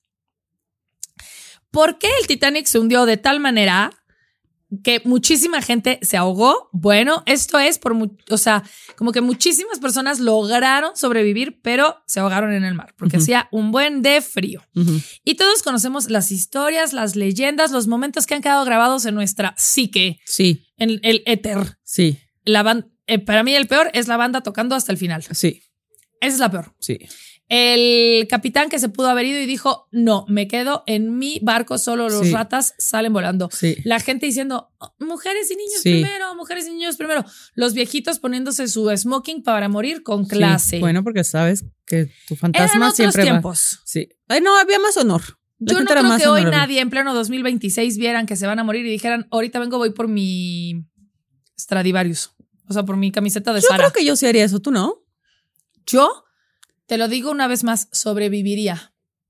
S4: ¿por qué el Titanic se hundió de tal manera que muchísima gente se ahogó? Bueno, esto es o sea, como que muchísimas personas lograron sobrevivir, pero se ahogaron en el mar porque hacía un buen de frío. Y todos conocemos las historias, las leyendas, los momentos que han quedado grabados en nuestra psique,
S5: Sí,
S4: en el éter.
S5: sí,
S4: Para mí el peor es la banda tocando hasta el final.
S5: sí,
S4: Esa es la peor.
S5: sí.
S4: El capitán que se pudo haber ido y dijo, no, me quedo en mi barco, solo los
S5: Sí.
S4: ratas salen volando.
S5: Sí.
S4: La gente diciendo, "Oh, mujeres y niños
S5: Sí.
S4: primero, mujeres y niños primero. Los viejitos poniéndose su smoking para morir con clase.
S5: Sí. Bueno, porque sabes que tu
S4: Eran
S5: fantasma
S4: otros
S5: siempre
S4: tiempos.
S5: va. Sí. Ay, no, había más honor. La
S4: Yo no
S5: gente era
S4: creo
S5: más
S4: que hoy
S5: honorable.
S4: nadie en pleno 2026 vieran que se van a morir y dijeran, ahorita vengo, voy por mi Stradivarius. O sea, por mi camiseta de
S5: Yo
S4: Sara.
S5: creo que yo sí haría eso, ¿tú no?
S4: Yo, te lo digo una vez más, sobreviviría.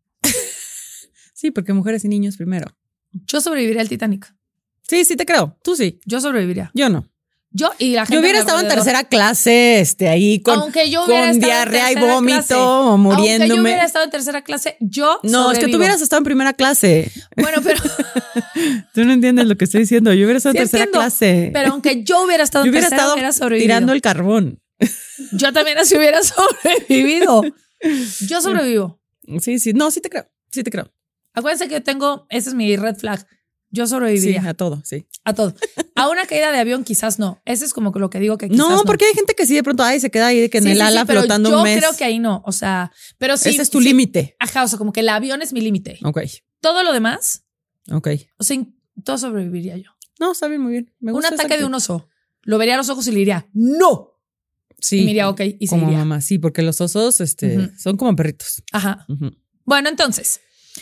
S5: Sí, porque mujeres y niños primero.
S4: Yo sobreviviría al Titanic.
S5: Sí, sí te creo. Tú sí.
S4: Yo sobreviviría.
S5: Yo no.
S4: Yo y la gente.
S5: Yo hubiera
S4: a mi
S5: estado en
S4: alrededor.
S5: tercera clase, ahí con,
S4: Aunque yo hubiera
S5: con
S4: estado en
S5: diarrea y
S4: tercera
S5: vómito
S4: clase.
S5: o
S4: Aunque yo
S5: muriéndome.
S4: hubiera estado en tercera clase, yo
S5: No, es que tú
S4: sobrevivo.
S5: hubieras estado en primera clase.
S4: Bueno, pero
S5: Tú no entiendes lo que estoy diciendo. Yo hubiera estado
S4: sí
S5: en tercera
S4: entiendo,
S5: clase.
S4: pero aunque yo hubiera estado
S5: Yo
S4: en
S5: hubiera
S4: tercera,
S5: estado
S4: hubiera sobrevivido.
S5: tirando el carbón.
S4: Yo también así hubiera sobrevivido. Yo sobrevivo.
S5: Sí, sí. No, sí te creo. Sí te creo.
S4: Acuérdense que yo tengo, ese es mi red flag. Yo
S5: Sí,
S4: sobreviviría
S5: a todo, sí.
S4: a todo. A una caída de avión quizás no. Ese es como lo que digo que quizás
S5: No, porque hay gente que sí de pronto se queda ahí de que en
S4: Sí,
S5: el
S4: sí,
S5: ala
S4: sí, pero
S5: flotando
S4: yo
S5: un mes.
S4: creo que ahí no. O sea, pero sí.
S5: Ese es tu
S4: sí.
S5: límite.
S4: Ajá, o sea, como que el avión es mi límite.
S5: Ok,
S4: Todo lo demás,
S5: ok.
S4: o sea, todo sobreviviría yo.
S5: No, está bien, muy bien. Me
S4: Un
S5: gusta esa
S4: ataque de
S5: actitud.
S4: un oso. Lo vería a los ojos y le diría, ¡no!
S5: Sí.
S4: Y me diría, ok, y
S5: como
S4: seguiría.
S5: mamá, sí, porque los osos
S4: Ujú.
S5: son como perritos.
S4: Ajá.
S5: Ujú.
S4: Bueno, entonces,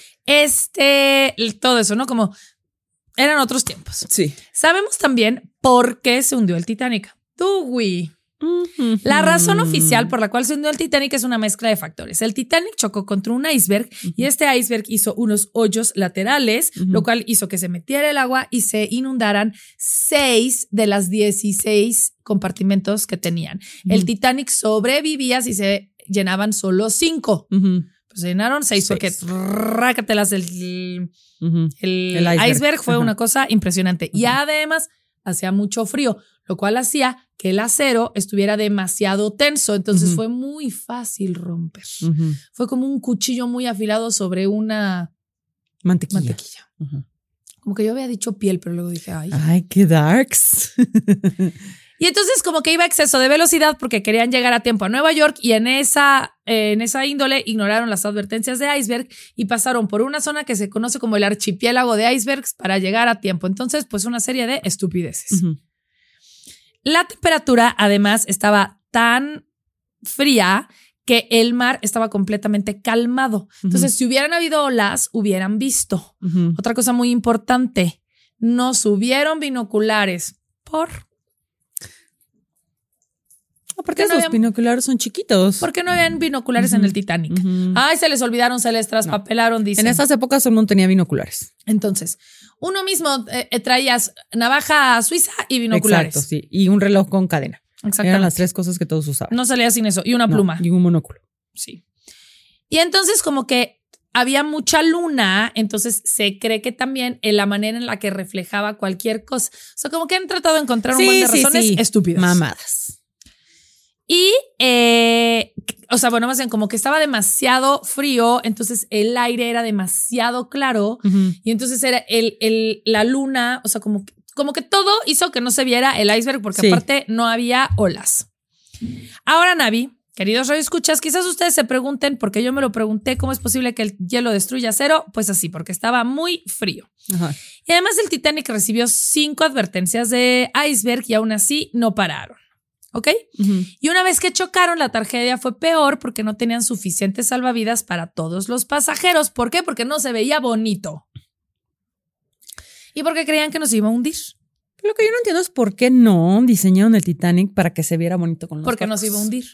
S4: todo eso, ¿no? Como eran otros tiempos.
S5: Sí.
S4: Sabemos también por qué se hundió el Titanic. Dewey. La razón oficial por la cual se hundió el Titanic es una mezcla de factores. El Titanic chocó contra un iceberg y este iceberg hizo unos hoyos laterales, lo cual hizo que se metiera el agua y se inundaran 6 de las 16 compartimentos que tenían. El Titanic sobrevivía si se llenaban solo 5.
S5: Ujú.
S4: Pues se llenaron 6 porque rácatelas
S5: Ujú.
S4: el
S5: El
S4: iceberg fue
S5: Ajá.
S4: una cosa impresionante. Y además hacía mucho frío, lo cual hacía que el acero estuviera demasiado tenso. Entonces
S5: Ujú.
S4: fue muy fácil romper.
S5: Ujú.
S4: Fue como un cuchillo muy afilado sobre una
S5: Mantequilla.
S4: mantequilla.
S5: Ujú.
S4: Como que yo había dicho piel, pero luego dije, ay.
S5: Ay, qué darks.
S4: Y entonces como que iba a exceso de velocidad porque querían llegar a tiempo a Nueva York y en esa índole ignoraron las advertencias de iceberg y pasaron por una zona que se conoce como el archipiélago de icebergs para llegar a tiempo. Entonces, pues una serie de estupideces. La temperatura, además, estaba tan fría que el mar estaba completamente calmado. Entonces, si hubieran habido olas, hubieran visto. Otra cosa muy importante, no subieron binoculares.
S5: Aparte, los binoculares son chiquitos.
S4: ¿Por qué no habían binoculares en el Titanic? Ay, se les olvidaron, se les traspapelaron, dicen.
S5: En esas épocas todo el mundo tenía binoculares.
S4: Entonces, uno mismo traías navaja suiza y binoculares.
S5: Exacto, sí. Y un reloj con cadena.
S4: Exactamente.
S5: Eran las 3 cosas que todos usaban.
S4: No salía sin eso. Y una pluma.
S5: Y un monóculo.
S4: Sí. Y entonces como que había mucha luna, entonces se cree que también en la manera en la que reflejaba cualquier cosa. O sea, como que han tratado de encontrar un montón de razones estúpidas.
S5: Mamadas.
S4: Y, o sea, bueno, más bien como que estaba demasiado frío, entonces el aire era demasiado claro y entonces era la luna, o sea, como que todo hizo que no se viera el iceberg porque aparte no había olas. Ahora, Navi, queridos radioescuchas, quizás ustedes se pregunten, porque yo me lo pregunté, ¿cómo es posible que el hielo destruya acero? Pues así, porque estaba muy frío. Y además el Titanic recibió 5 advertencias de iceberg y aún así no pararon. ¿Ok? Y una vez que chocaron, la tragedia fue peor porque no tenían suficientes salvavidas para todos los pasajeros. ¿Por qué? Porque no se veía bonito. Y porque creían que nos iba a hundir.
S5: Pero lo que yo no entiendo es por qué no diseñaron el Titanic para que se viera bonito con los
S4: Porque
S5: barcos.
S4: nos iba a hundir.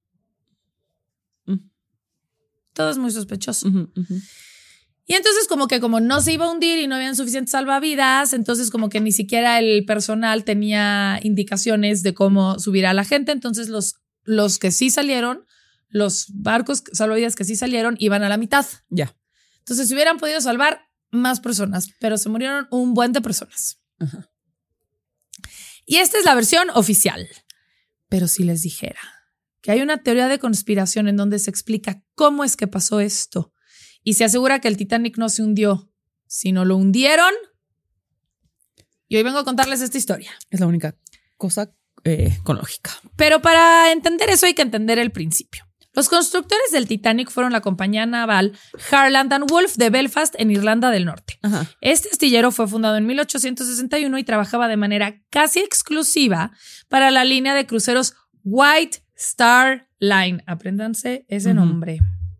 S4: Todo es muy sospechoso. Y entonces como no se iba a hundir y no habían suficientes salvavidas, entonces como que ni siquiera el personal tenía indicaciones de cómo subir a la gente. Entonces los que sí salieron, los barcos salvavidas que sí salieron, iban a la mitad.
S5: Ya.
S4: Entonces se hubieran podido salvar más personas, pero se murieron un buen de personas. Y esta es la versión oficial. Pero si les dijera que hay una teoría de conspiración en donde se explica cómo es que pasó esto y se asegura que el Titanic no se hundió, sino lo hundieron. Y hoy vengo a contarles esta historia.
S5: Es la única cosa con lógica.
S4: Pero para entender eso hay que entender el principio. Los constructores del Titanic fueron la compañía naval Harland and Wolff de Belfast en Irlanda del Norte. Este astillero fue fundado en 1861 y trabajaba de manera casi exclusiva para la línea de cruceros White Star Line. Apréndanse ese nombre.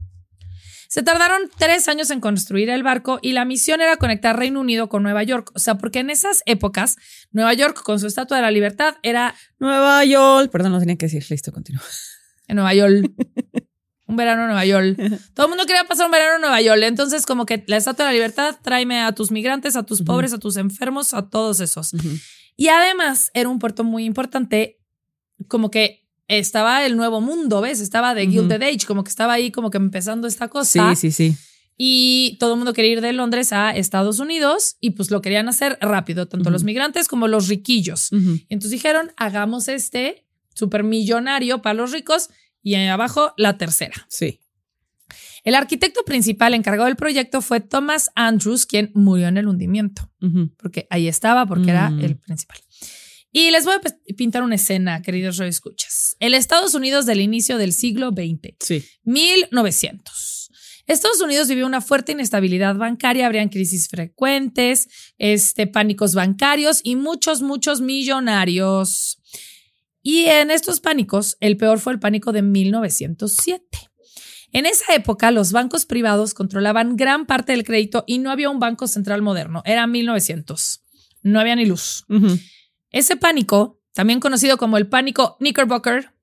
S4: Se tardaron 3 años en construir el barco y la misión era conectar Reino Unido con Nueva York. O sea, porque en esas épocas, Nueva York con su Estatua de la Libertad era...
S5: Nueva York. Perdón, lo tenía que decir. Listo, continúa.
S4: En Nueva York. Un verano en Nueva York. Todo el mundo quería pasar un verano en Nueva York. Entonces, como que la Estatua de la Libertad, tráeme a tus migrantes, a tus pobres, a tus enfermos, a todos esos. Y además, era un puerto muy importante, como que estaba el nuevo mundo, ¿ves? Estaba The Gilded Age, como que estaba ahí como que empezando esta cosa.
S5: Sí.
S4: Y todo el mundo quería ir de Londres a Estados Unidos y pues lo querían hacer rápido, tanto los migrantes como los riquillos. Y entonces dijeron, hagamos este supermillonario para los ricos y abajo la tercera.
S5: Sí.
S4: El arquitecto principal encargado del proyecto fue Thomas Andrews, quien murió en el hundimiento. Porque ahí estaba, porque era el principal. Y les voy a pintar una escena, queridos radioescuchas. El Estados Unidos del inicio del siglo XX.
S5: Sí.
S4: 1900. Estados Unidos vivió una fuerte inestabilidad bancaria, habrían crisis frecuentes, pánicos bancarios y muchos millonarios. Y en estos pánicos, el peor fue el pánico de 1907. En esa época, los bancos privados controlaban gran parte del crédito y no había un banco central moderno. Era 1900. No había ni luz. Ese pánico, también conocido como el pánico Knickerbocker,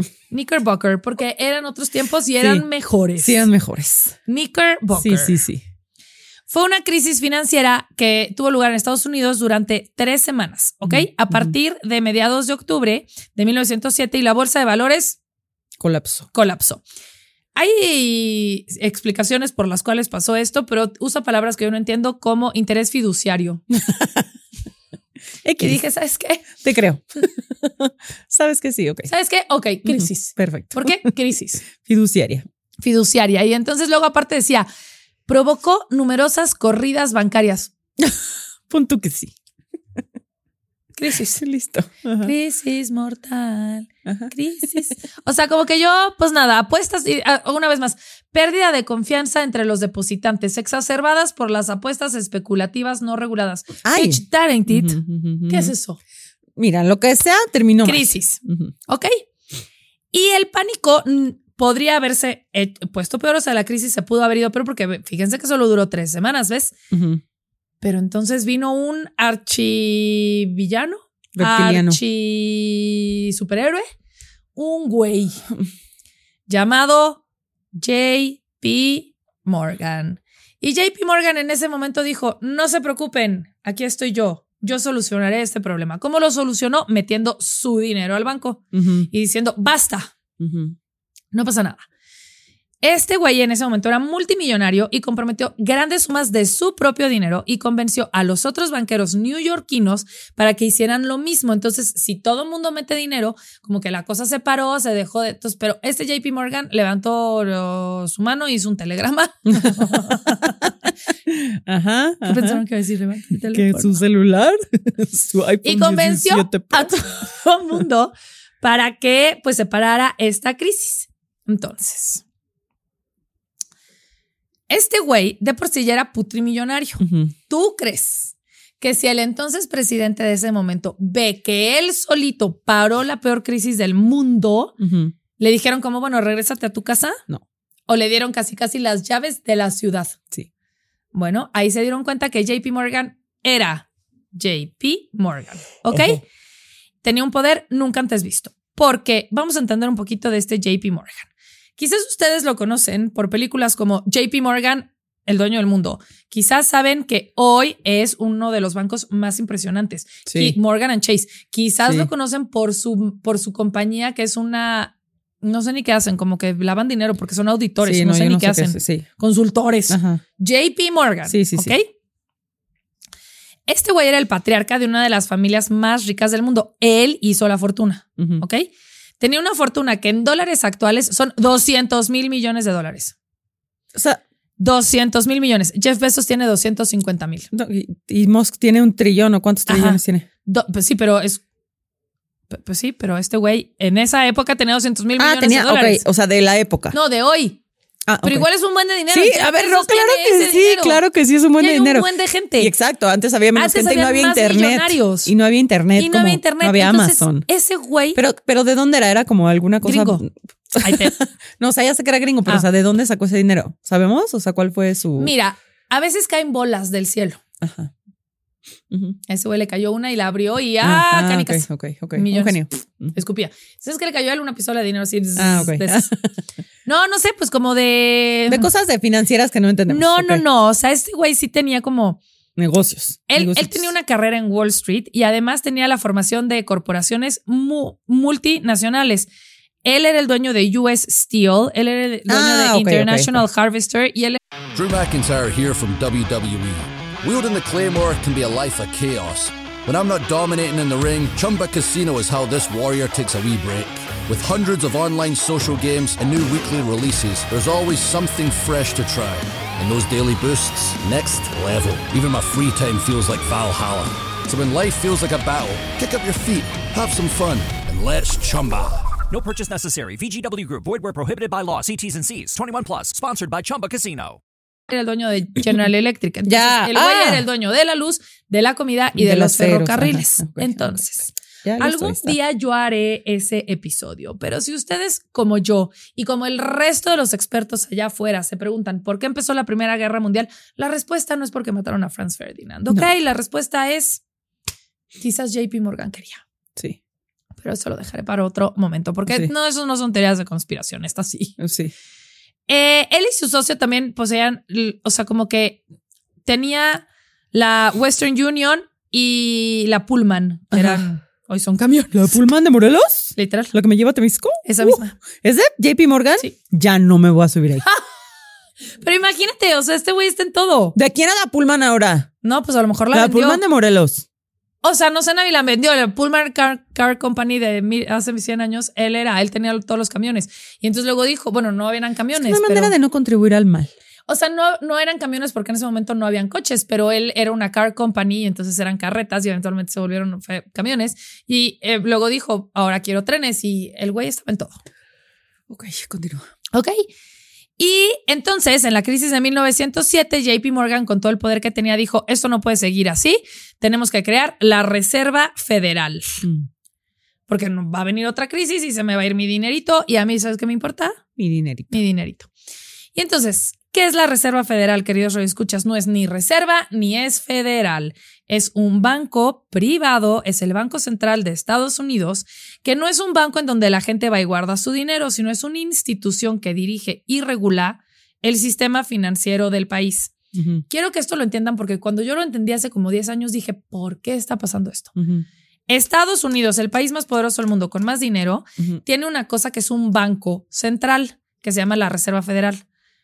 S4: porque eran otros tiempos y eran mejores.
S5: Sí, eran mejores.
S4: Knickerbocker.
S5: Sí.
S4: Fue una crisis financiera que tuvo lugar en Estados Unidos durante 3 semanas, ¿ok? A partir de mediados de octubre de 1907 y la bolsa de valores colapsó. Hay explicaciones por las cuales pasó esto, pero usa palabras que yo no entiendo como interés fiduciario. Y dije, ¿sabes qué?
S5: Te creo. ¿Sabes qué? Sí, ok.
S4: ¿Sabes qué? Ok, crisis.
S5: Perfecto.
S4: ¿Por qué? Crisis.
S5: Fiduciaria.
S4: Y entonces luego aparte decía, provocó numerosas corridas bancarias.
S5: Punto que sí.
S4: Crisis.
S5: Listo. Ajá.
S4: Crisis mortal.
S5: Ajá.
S4: Crisis. O sea, como que yo, pues nada, apuestas y una vez más, pérdida de confianza entre los depositantes, exacerbadas por las apuestas especulativas no reguladas.
S5: Ay.
S4: Pitch Darent It.
S5: Ujú, ujú, ujú.
S4: ¿Qué es eso?
S5: Mira, lo que sea terminó mal.
S4: Crisis.
S5: Ujú.
S4: ¿Ok? Y el pánico podría haberse puesto peor, o sea, la crisis se pudo haber ido peor porque fíjense que solo duró 3 semanas, ¿ves?
S5: Ujú.
S4: Pero entonces vino un archivillano,
S5: Reptiliano.
S4: archi-superhéroe, un güey llamado JP Morgan. Y JP Morgan en ese momento dijo, no se preocupen, aquí estoy yo solucionaré este problema. ¿Cómo lo solucionó? Metiendo su dinero al banco
S5: Ujú.
S4: y diciendo, basta,
S5: Ujú.
S4: no pasa nada. Este güey en ese momento era multimillonario y comprometió grandes sumas de su propio dinero y convenció a los otros banqueros neoyorquinos para que hicieran lo mismo. Entonces, si todo el mundo mete dinero, como que la cosa se paró, se dejó de... Entonces, pero este JP Morgan levantó su mano y hizo un telegrama.
S5: Ajá.
S4: ¿Qué pensaron que iba a decir? Levanta el
S5: Que
S4: teléfono.
S5: su celular, su iPhone
S4: Y convenció
S5: 17 Pro.
S4: a todo el mundo para que pues se parara esta crisis. Entonces, este güey de por sí ya era putrimillonario.
S5: Ujú.
S4: ¿Tú crees que si el entonces presidente de ese momento ve que él solito paró la peor crisis del mundo,
S5: Ujú.
S4: le dijeron como, bueno, regrésate a tu casa?
S5: No.
S4: ¿O le dieron casi las llaves de la ciudad?
S5: Sí.
S4: Bueno, ahí se dieron cuenta que JP Morgan era JP Morgan, ¿ok?
S5: Ojo.
S4: Tenía un poder nunca antes visto. Porque vamos a entender un poquito de este JP Morgan. Quizás ustedes lo conocen por películas como JP Morgan, el dueño del mundo. Quizás saben que hoy es uno de los bancos más impresionantes.
S5: Sí.
S4: Morgan & Chase. Quizás
S5: Sí.
S4: lo conocen por su compañía, que es una... No sé ni qué hacen, como que lavan dinero porque son auditores.
S5: Sí,
S4: no sé
S5: yo
S4: ni qué hacen.
S5: Sí.
S4: Consultores.
S5: Ajá.
S4: JP Morgan.
S5: Sí, sí,
S4: ¿ok?
S5: sí.
S4: Este güey era el patriarca de una de las familias más ricas del mundo. Él hizo la fortuna.
S5: Ujú.
S4: ¿Ok? Tenía una fortuna que en dólares actuales son $200,000 millones.
S5: O sea,
S4: 200,000 millones. Jeff Bezos tiene 250,000.
S5: no, y Musk tiene 1 trillón, ¿o cuántos
S4: Ajá.
S5: trillones tiene?
S4: Pues sí, pero es... Pues sí, pero este güey en esa época tenía 200,000 millones
S5: tenía,
S4: de dólares.
S5: ok, o sea, de la época.
S4: No, de hoy.
S5: Ah,
S4: Pero
S5: ok.
S4: igual es un buen de dinero.
S5: Sí,
S4: Jeff
S5: a ver,
S4: Bezos
S5: no, claro
S4: tiene
S5: que
S4: ese
S5: sí,
S4: dinero.
S5: claro que sí, es un buen
S4: Y
S5: de
S4: hay
S5: dinero.
S4: un buen de gente.
S5: Y exacto, antes había menos
S4: Antes
S5: gente y no
S4: había
S5: había
S4: más
S5: internet.
S4: millonarios.
S5: Y no había internet.
S4: Y no
S5: como,
S4: había internet.
S5: No había
S4: Entonces,
S5: Amazon.
S4: ese güey...
S5: Pero ¿de dónde era? Era como alguna cosa.
S4: Gringo. Ahí te-
S5: No, o sea, ya sé que era gringo, pero
S4: Ah.
S5: o sea, ¿de dónde sacó ese dinero? ¿Sabemos? O sea, ¿cuál fue su...?
S4: Mira, a veces caen bolas del cielo.
S5: Ajá. Ujú.
S4: A ese güey le cayó una y la abrió y
S5: Ajá,
S4: canicas.
S5: Ok.
S4: Millones.
S5: Un genio.
S4: Escupía. ¿Sabes que le cayó a él una pistola de dinero así?
S5: Ok.
S4: de esas? No sé, pues como de...
S5: De cosas de financieras que no entendemos. Ok.
S4: No. O sea, este güey sí tenía como...
S5: Negocios.
S4: Él
S5: Negocios.
S4: tenía una carrera en Wall Street y además tenía la formación de corporaciones multinacionales. Él era el dueño de US Steel, él era el dueño de
S5: ok.
S4: International Harvester y él
S7: Drew McIntyre here from WWE. Wielding the Claymore can be a life of chaos. When I'm not dominating in the ring, Chumba Casino is how this warrior takes a wee break. With hundreds of online social games and new weekly releases, there's always something fresh to try. And those daily boosts, next level. Even my free time feels like Valhalla. So when life feels like a battle, kick up your feet, have some fun, and let's Chumba.
S2: No purchase necessary. VGW Group. Void where prohibited by law. See T's and C's. 21 plus. Sponsored by Chumba Casino.
S4: era el dueño de General Electric. Entonces,
S5: Ya.
S4: el güey era el dueño de la luz, de la comida y de los
S5: aceros,
S4: ferrocarriles.
S5: ajá. Ok,
S4: Entonces,
S5: Ya, listo,
S4: algún
S5: ahí está.
S4: día yo haré ese episodio, pero si ustedes como yo y como el resto de los expertos allá afuera se preguntan ¿por qué empezó la Primera Guerra Mundial? La respuesta no es porque mataron a Franz Ferdinand, ¿ok?
S5: No.
S4: La respuesta es quizás JP Morgan quería.
S5: Sí,
S4: Pero eso lo dejaré para otro momento, porque
S5: Sí.
S4: no, esos no son teorías de conspiración, estas sí.
S5: sí.
S4: Él y su socio también poseían, o sea, como que tenía la Western Union y la Pullman, que
S5: Ajá.
S4: eran, hoy son camiones.
S5: ¿La Pullman de Morelos?
S4: Literal.
S5: ¿La que me lleva a Temisco?
S4: Esa misma.
S5: ¿Es de JP Morgan?
S4: Sí.
S5: Ya no me voy a subir ahí.
S4: Pero imagínate, o sea, este güey está en todo.
S5: ¿De quién era la Pullman ahora?
S4: No, pues a lo mejor la
S5: La
S4: vendió.
S5: Pullman de Morelos.
S4: O sea, no sé, nadie la vendió. La Pullman Car Company de hace 100 años, él tenía todos los camiones. Y entonces luego dijo, bueno, no habían camiones.
S5: Es una manera
S4: pero-
S5: de no contribuir al mal.
S4: O sea, no eran camiones porque en ese momento no habían coches, pero él era una car company, entonces eran carretas y eventualmente se volvieron camiones. Y luego dijo, ahora quiero trenes, y el güey estaba en todo.
S5: Ok, continúa.
S4: Ok. Y entonces, en la crisis de 1907, JP Morgan, con todo el poder que tenía, dijo, esto no puede seguir así, tenemos que crear la Reserva Federal. Porque no va a venir otra crisis y se me va a ir mi dinerito, y a mí, ¿sabes qué me importa?
S5: Mi dinerito.
S4: Mi dinerito. Y entonces, ¿qué es la Reserva Federal, queridos radioescuchas? No es ni reserva ni es federal. Es un banco privado, es el Banco Central de Estados Unidos, que no es un banco en donde la gente va y guarda su dinero, sino es una institución que dirige y regula el sistema financiero del país. Quiero que esto lo entiendan porque cuando yo lo entendí hace como 10 años dije, ¿por qué está pasando esto? Estados Unidos, el país más poderoso del mundo con más dinero, tiene una cosa que es un banco central que se llama la Reserva Federal.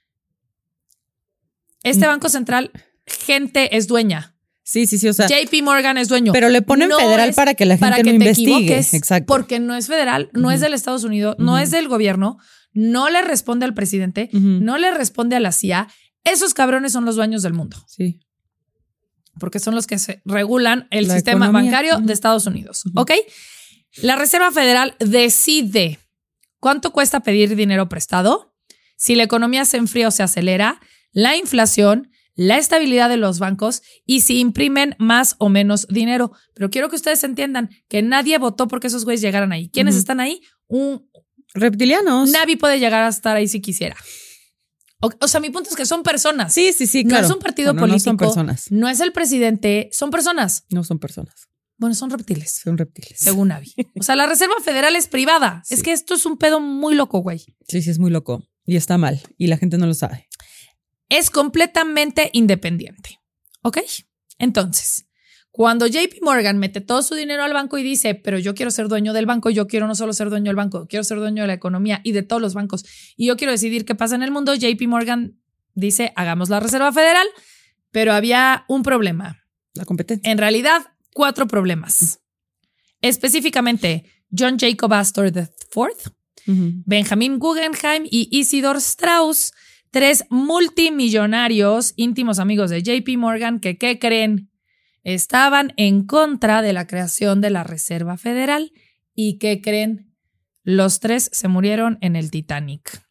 S4: Este banco central, gente es dueña.
S5: Sí, o sea.
S4: JP Morgan es dueño.
S5: Pero le ponen
S4: no
S5: federal para que la gente no investigue. Exacto.
S4: Porque no es federal, no es del Estados Unidos, no es del gobierno, no le responde al presidente, no le responde a la CIA. Esos cabrones son los dueños del mundo.
S5: Sí.
S4: Porque son los que se regulan el
S5: La
S4: sistema
S5: economía.
S4: bancario de Estados Unidos. ¿Ok? La Reserva Federal decide cuánto cuesta pedir dinero prestado, si la economía se enfría o se acelera, la inflación, la estabilidad de los bancos y si imprimen más o menos dinero. Pero quiero que ustedes entiendan que nadie votó porque esos güeyes llegaran ahí. ¿Quiénes están ahí?
S5: Reptilianos.
S4: Nadie puede llegar a estar ahí si quisiera. O sea, mi punto es que son personas.
S5: Sí, claro.
S4: No es un partido político.
S5: No son personas.
S4: No es el presidente. Son personas.
S5: No son personas.
S4: Bueno, son reptiles.
S5: Son reptiles.
S4: Según Abby. O sea, la Reserva Federal es privada. Sí. Es que esto es un pedo muy loco, güey.
S5: Sí, es muy loco. Y está mal. Y la gente no lo sabe.
S4: Es completamente independiente. ¿Ok? Entonces, cuando JP Morgan mete todo su dinero al banco y dice, pero yo quiero ser dueño del banco, yo quiero no solo ser dueño del banco, quiero ser dueño de la economía y de todos los bancos, y yo quiero decidir qué pasa en el mundo, JP Morgan dice, hagamos la Reserva Federal, pero había un problema.
S5: La competencia.
S4: En realidad, 4 problemas. Específicamente, John Jacob Astor IV, Benjamin Guggenheim y Isidor Straus, 3 multimillonarios íntimos amigos de JP Morgan que, ¿qué creen? Estaban en contra de la creación de la Reserva Federal. ¿Y qué creen? Los 3 se murieron en el Titanic.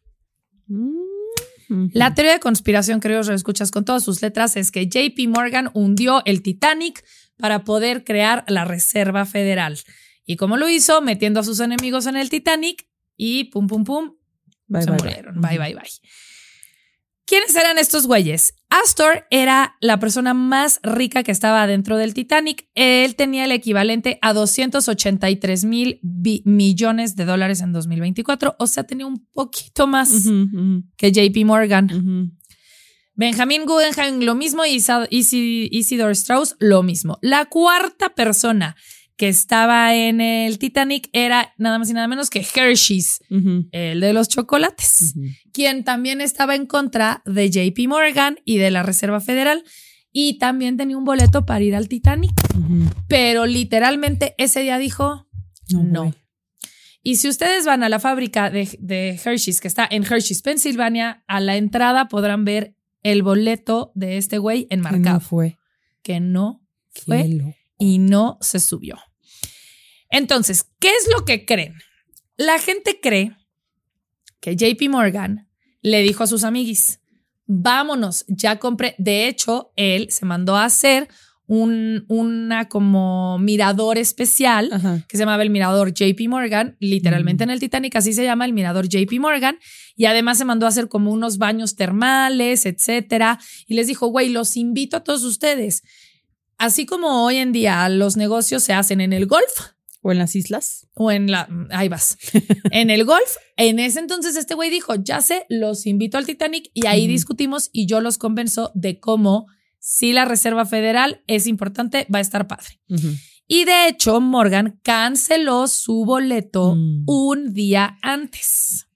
S4: La teoría de conspiración, queridos escuchas con todas sus letras, es que JP Morgan hundió el Titanic para poder crear la Reserva Federal. ¿Y cómo lo hizo? Metiendo a sus enemigos en el Titanic y pum, pum, pum, se murieron. Bye, bye, bye. ¿Quiénes eran estos güeyes? Astor era la persona más rica que estaba dentro del Titanic. Él tenía el equivalente a 283,000 millones de dólares en 2024. O sea, tenía un poquito más que JP Morgan. Benjamin Guggenheim lo mismo y Isidor Straus lo mismo. La cuarta persona que estaba en el Titanic era nada más y nada menos que Hershey's, el de los chocolates, quien también estaba en contra de JP Morgan y de la Reserva Federal y también tenía un boleto para ir al Titanic, pero literalmente ese día dijo no. Y si ustedes van a la fábrica de Hershey's, que está en Hershey's, Pensilvania, a la entrada podrán ver el boleto de este güey enmarcado. Que no fue. Y no se subió. Entonces, ¿qué es lo que creen? La gente cree que JP Morgan le dijo a sus amiguis, vámonos, ya compré. De hecho, él se mandó a hacer una como mirador especial que se llamaba el mirador JP Morgan, literalmente en el Titanic, así se llama el mirador JP Morgan, y además se mandó a hacer como unos baños termales, etcétera, y les dijo, güey, los invito a todos ustedes. Así como hoy en día los negocios se hacen en el golf.
S5: O en las islas.
S4: O en ahí vas. En el golf. En ese entonces este güey dijo, ya sé, los invito al Titanic y ahí discutimos y yo los convenzo de cómo si la Reserva Federal es importante, va a estar padre. Y de hecho, Morgan canceló su boleto un día antes.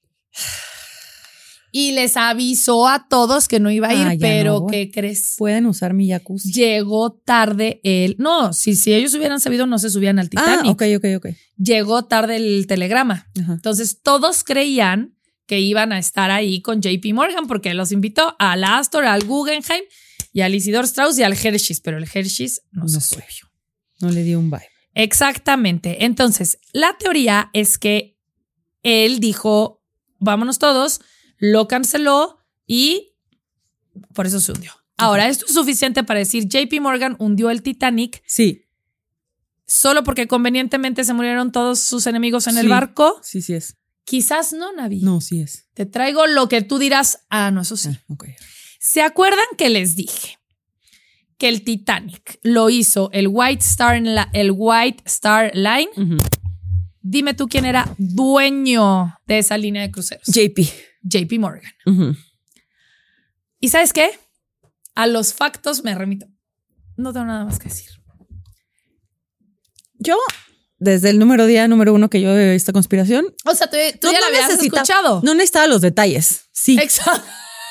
S4: Y les avisó a todos que no iba a ir, pero no, ¿qué crees?
S5: Pueden usar mi jacuzzi.
S4: Llegó tarde él. No, si ellos hubieran sabido, no se subían al Titanic.
S5: Ok.
S4: Llegó tarde el telegrama. Entonces, todos creían que iban a estar ahí con JP Morgan porque los invitó al Astor, al Guggenheim y al Isidor Strauss y al Hershey's, pero el Hershey's no se subió.
S5: No le dio un vibe.
S4: Exactamente. Entonces, la teoría es que él dijo, vámonos todos, lo canceló y por eso se hundió. Ahora, esto es suficiente para decir JP Morgan hundió el Titanic.
S5: Sí.
S4: Solo porque convenientemente se murieron todos sus enemigos en el barco.
S5: Sí, sí es.
S4: Quizás no, Navi.
S5: No, sí es.
S4: Te traigo lo que tú dirás. Ah, no, eso sí.
S5: Okay.
S4: ¿Se acuerdan que les dije que el Titanic lo hizo el White Star Line?
S5: Uh-huh.
S4: Dime tú quién era dueño de esa línea de cruceros. JP Morgan.
S5: Uh-huh.
S4: ¿Y sabes qué? A los factos me remito. No tengo nada más que decir.
S5: Yo, desde el día número 1 que yo veo esta conspiración.
S4: O sea, tú ya la habías escuchado.
S5: No necesitaba los detalles. Sí.
S4: Exacto.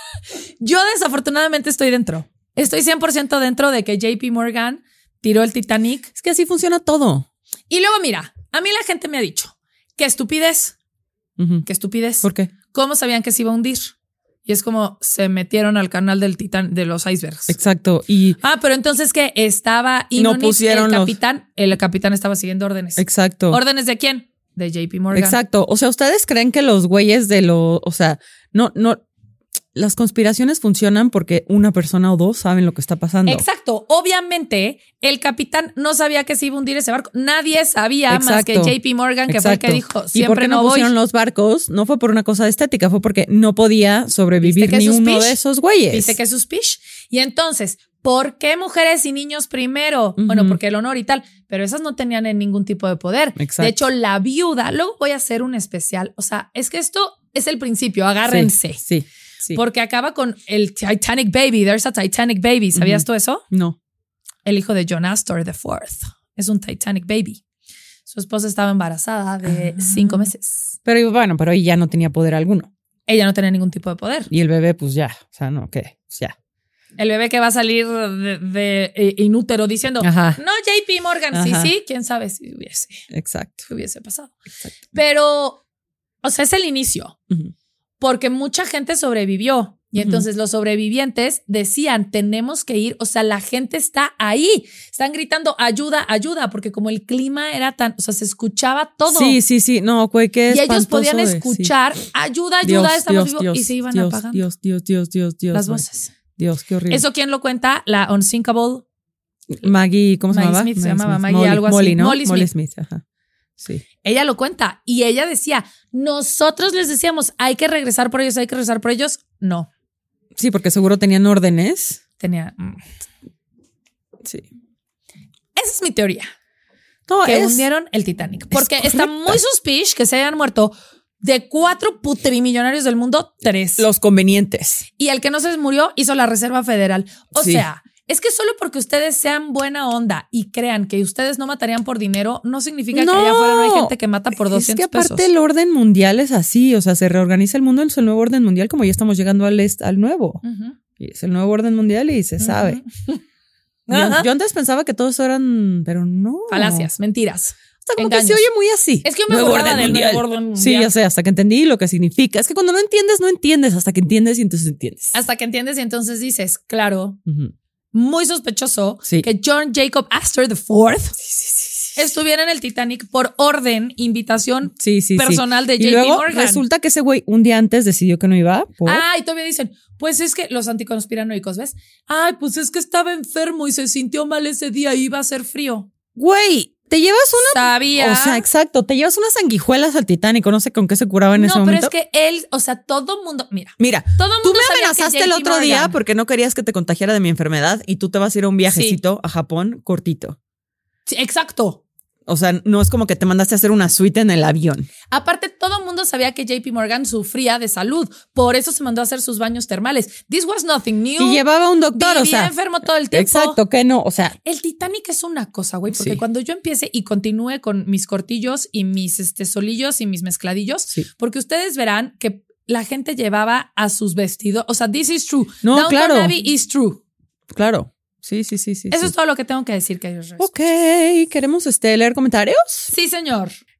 S4: Yo desafortunadamente estoy dentro. Estoy 100% dentro de que JP Morgan tiró el Titanic.
S5: Es que así funciona todo.
S4: Y luego, mira, a mí la gente me ha dicho, qué estupidez.
S5: Uh-huh.
S4: Qué estupidez.
S5: ¿Por qué?
S4: ¿Cómo sabían que se iba a hundir? Y es como se metieron al canal del de los icebergs.
S5: Exacto. Y
S4: pero entonces que estaba
S5: no pusieron
S4: el capitán estaba siguiendo órdenes.
S5: Exacto.
S4: ¿Órdenes de quién? De JP Morgan.
S5: Exacto. O sea, ¿ustedes creen que los güeyes no, las conspiraciones funcionan porque una persona o dos saben lo que está pasando?
S4: Exacto. Obviamente, el capitán no sabía que se iba a hundir ese barco. Nadie sabía más que JP Morgan, que fue el que dijo, siempre
S5: ¿Y por qué no pusieron los barcos? No fue por una cosa de estética, fue porque no podía sobrevivir ni uno de esos güeyes.
S4: Dice que es su speech. Y entonces, ¿por qué mujeres y niños primero? Uh-huh. Bueno, porque el honor y tal. Pero esas no tenían ningún tipo de poder.
S5: Exacto.
S4: De hecho, la viuda, luego voy a hacer un especial. O sea, es que esto es el principio, agárrense.
S5: Sí.
S4: Porque acaba con el Titanic Baby. There's a Titanic Baby. ¿Sabías tú eso?
S5: No.
S4: El hijo de John Astor IV. Es un Titanic Baby. Su esposa estaba embarazada de 5 meses.
S5: Pero bueno, pero ella no tenía poder alguno.
S4: Ella no tenía ningún tipo de poder.
S5: Y el bebé, pues ya. O sea, no, ¿qué? Ya.
S4: El bebé que va a salir de inútero diciendo,
S5: Ajá.
S4: No, JP Morgan.
S5: Ajá.
S4: Sí, quién sabe si
S5: Exacto.
S4: hubiese pasado.
S5: Exacto.
S4: Pero, o sea, es el inicio.
S5: Uh-huh.
S4: Porque mucha gente sobrevivió. Y entonces los sobrevivientes decían, tenemos que ir. O sea, la gente está ahí. Están gritando, ayuda, ayuda. Porque como el clima era tan, o sea, se escuchaba todo.
S5: Sí. No, güey, qué
S4: y
S5: espantoso.
S4: ellos podían escuchar, ayuda, estamos vivos. Y se iban apagando.
S5: Dios.
S4: Las voces.
S5: Dios, qué horrible.
S4: ¿Eso quién lo cuenta? La Unsinkable.
S5: Maggie, ¿cómo se llamaba?
S4: Smith se llamaba Maggie, algo así.
S5: Molly, ¿no?
S4: Molly
S5: Smith, ajá. Sí.
S4: Ella lo cuenta y ella decía, nosotros les decíamos, hay que regresar por ellos. No.
S5: Sí, porque seguro tenían órdenes.
S4: Sí. Esa es mi teoría.
S5: No,
S4: que hundieron el Titanic. Porque está muy suspicious que se hayan muerto de 4 putrimillonarios del mundo, 3.
S5: Los convenientes.
S4: Y el que no se murió hizo la Reserva Federal. O sea, es que solo porque ustedes sean buena onda y crean que ustedes no matarían por dinero, no significa que allá afuera no hay gente que mata por 200
S5: pesos. Es que aparte
S4: pesos.
S5: el orden mundial es así, o sea, se reorganiza el mundo, es el nuevo orden mundial, como ya estamos llegando al nuevo. Uh-huh. Y es el nuevo orden mundial y se sabe. Yo antes pensaba que todos eran, pero no.
S4: Falacias, mentiras.
S5: Hasta como que se oye muy así.
S4: Es que yo me acordaba del nuevo orden mundial.
S5: Sí, ya sé, hasta que entendí lo que significa. Es que cuando no entiendes, hasta que entiendes y entonces entiendes.
S4: Hasta que entiendes y entonces dices, claro. Uh-huh. Muy sospechoso que John Jacob Astor IV estuviera en el Titanic por orden, invitación personal de JP Morgan.
S5: Resulta que ese güey un día antes decidió que no iba.
S4: Y todavía dicen, pues es que los anticonspiranoicos, ¿ves? Pues es que estaba enfermo y se sintió mal ese día y iba a hacer frío.
S5: Güey, te llevas una...
S4: Sabía.
S5: O sea, exacto, te llevas unas sanguijuelas al Titanic, no sé con qué se curaba en ese momento.
S4: No, pero es que él, o sea, todo mundo, mira, todo mundo
S5: tú me amenazaste el otro día porque no querías que te contagiara de mi enfermedad y tú te vas a ir a un viajecito a Japón cortito.
S4: Sí, exacto.
S5: O sea, no es como que te mandaste a hacer una suite en el avión.
S4: Aparte, todo el mundo sabía que JP Morgan sufría de salud. Por eso se mandó a hacer sus baños termales. This was nothing new.
S5: Y llevaba un doctor,
S4: Vivía enfermo todo el tiempo.
S5: Exacto, que no, o sea.
S4: El Titanic es una cosa, güey, porque cuando yo empiece y continúe con mis cortillos y mis solillos y mis mezcladillos, porque ustedes verán que la gente llevaba a sus vestidos. O sea, this is true.
S5: No,
S4: Downton
S5: claro.
S4: Abbey is true.
S5: Claro. Sí.
S4: Eso es todo lo que tengo que decir, que
S5: Ok, ¿queremos leer comentarios?
S4: Sí, señor.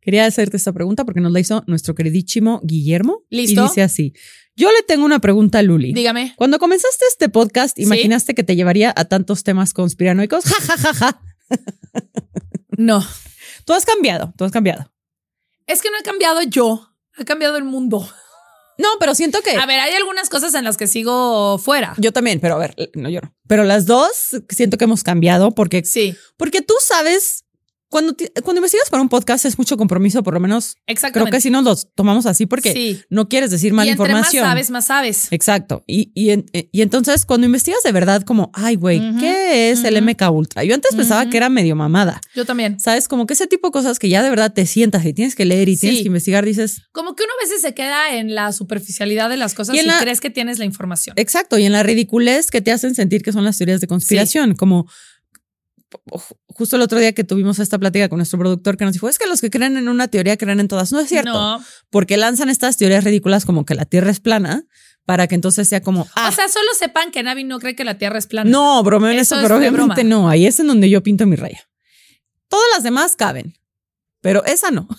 S5: Quería hacerte esta pregunta porque nos la hizo nuestro queridísimo Guillermo.
S4: ¿Listo?
S5: Y dice así. Yo le tengo una pregunta a Luli.
S4: Dígame.
S5: Cuando comenzaste este podcast, ¿imaginaste que te llevaría a tantos temas conspiranoicos? Ja, ja, ja, ja.
S4: No.
S5: Tú has cambiado.
S4: Es que no he cambiado yo. Ha cambiado el mundo.
S5: No, pero siento que...
S4: A ver, hay algunas cosas en las que sigo fuera.
S5: Yo también, pero a ver, no, yo no. Pero las dos siento que hemos cambiado porque...
S4: Sí.
S5: Porque tú sabes... Cuando investigas para un podcast es mucho compromiso, por lo menos.
S4: Exactamente.
S5: Creo que sí nos lo tomamos así porque no quieres decir mala información.
S4: Y entre más sabes.
S5: Exacto. Y entonces cuando investigas de verdad como, ay, güey, ¿qué es el MK Ultra? Yo antes pensaba que era medio mamada.
S4: Yo también.
S5: ¿Sabes? Como que ese tipo de cosas que ya de verdad te sientas y tienes que leer y tienes que investigar, dices...
S4: Como que uno a veces se queda en la superficialidad de las cosas y crees que tienes la información.
S5: Exacto. Y en la ridiculez que te hacen sentir que son las teorías de conspiración. Como... Justo el otro día que tuvimos esta plática con nuestro productor que nos dijo, es que los que creen en una teoría creen en todas. No es cierto. No. Porque lanzan estas teorías ridículas como que la Tierra es plana para que entonces sea como...
S4: O sea, solo sepan que Navi no cree que la Tierra es plana.
S5: No, bromeo en eso, pero obviamente no. Ahí es en donde yo pinto mi raya. Todas las demás caben, pero esa no.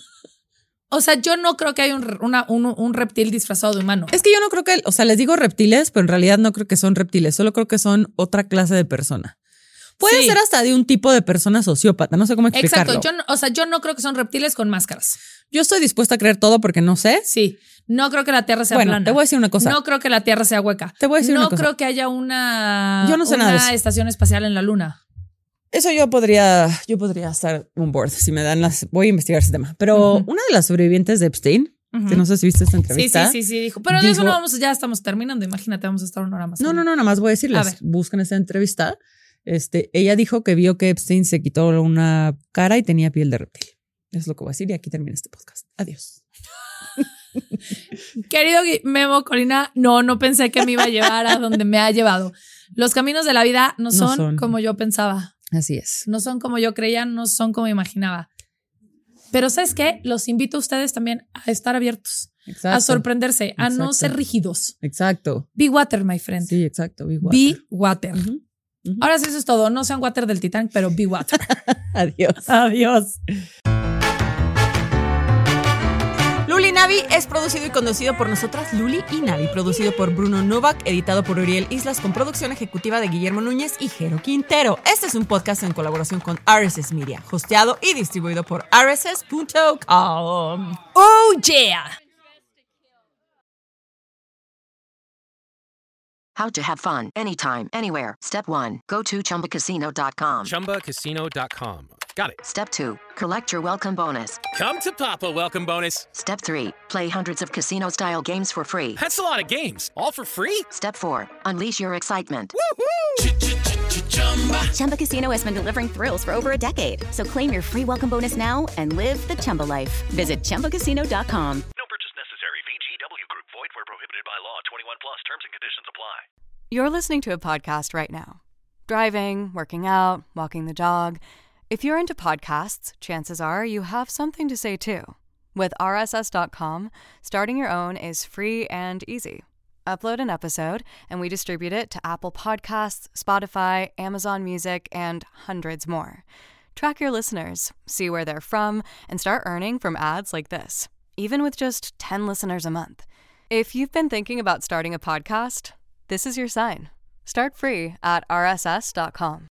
S4: O sea, yo no creo que haya un reptil disfrazado de humano.
S5: Es que yo no creo que... O sea, les digo reptiles, pero en realidad no creo que son reptiles. Solo creo que son otra clase de persona. Puede ser hasta de un tipo de persona sociópata, no sé cómo explicarlo.
S4: Exacto, yo no creo que son reptiles con máscaras.
S5: Yo estoy dispuesta a creer todo porque no sé.
S4: Sí, no creo que la Tierra sea plana.
S5: Te voy a decir una cosa.
S4: No creo que la Tierra sea hueca.
S5: Te voy a decir una cosa.
S4: No creo que haya una estación espacial en la Luna.
S5: Eso yo podría estar on board si me dan las... Voy a investigar ese tema. Pero una de las sobrevivientes de Epstein, que no sé si viste esta entrevista.
S4: Sí, dijo. Pero de eso no vamos, ya estamos terminando. Imagínate, vamos a estar una hora más.
S5: No, nada más voy a decirles. A ver. Busquen esa entrevista. Ella dijo que vio que Epstein se quitó una cara y tenía piel de reptil. Es lo que voy a decir y aquí termina este podcast. Adiós.
S4: Querido Memo Colina, no pensé que me iba a llevar a donde me ha llevado. Los caminos de la vida no son como yo pensaba.
S5: Así es.
S4: No son como yo creía, no son como imaginaba. Pero ¿sabes qué? Los invito a ustedes también a estar abiertos. Exacto. A sorprenderse, a no ser rígidos.
S5: Exacto.
S4: Be water, my friend.
S5: Sí, exacto. Be water.
S4: Be water. Ahora sí, eso es todo. No sean water del Titanic, pero be water.
S5: Adiós. Luli Navi es producido y conducido por nosotras, Luli y Navi. Producido por Bruno Novak, editado por Uriel Islas, con producción ejecutiva de Guillermo Núñez y Jero Quintero. Este es un podcast en colaboración con RSS Media, hosteado y distribuido por rss.com.
S4: ¡Oh, yeah!
S8: How to have fun anytime, anywhere. Step 1. Go to ChumbaCasino.com.
S9: ChumbaCasino.com. Got it.
S8: Step 2. Collect your welcome bonus.
S9: Come to Papa welcome bonus.
S8: Step 3. Play hundreds of casino-style games for free.
S9: That's a lot of games. All for free?
S8: Step 4. Unleash your excitement.
S10: Woohoo! Chumba Casino has been delivering thrills for over a decade. So claim your free welcome bonus now and live the Chumba life. Visit ChumbaCasino.com.
S11: No purchase necessary. VGW Group. Void where prohibited by law. 21 plus. Terms and conditions apply.
S12: You're listening to a podcast right now. Driving, working out, walking the dog. If you're into podcasts, chances are you have something to say too. With RSS.com, starting your own is free and easy. Upload an episode, and we distribute it to Apple Podcasts, Spotify, Amazon Music, and hundreds more. Track your listeners, see where they're from, and start earning from ads like this, even with just 10 listeners a month. If you've been thinking about starting a podcast, this is your sign. Start free at rss.com.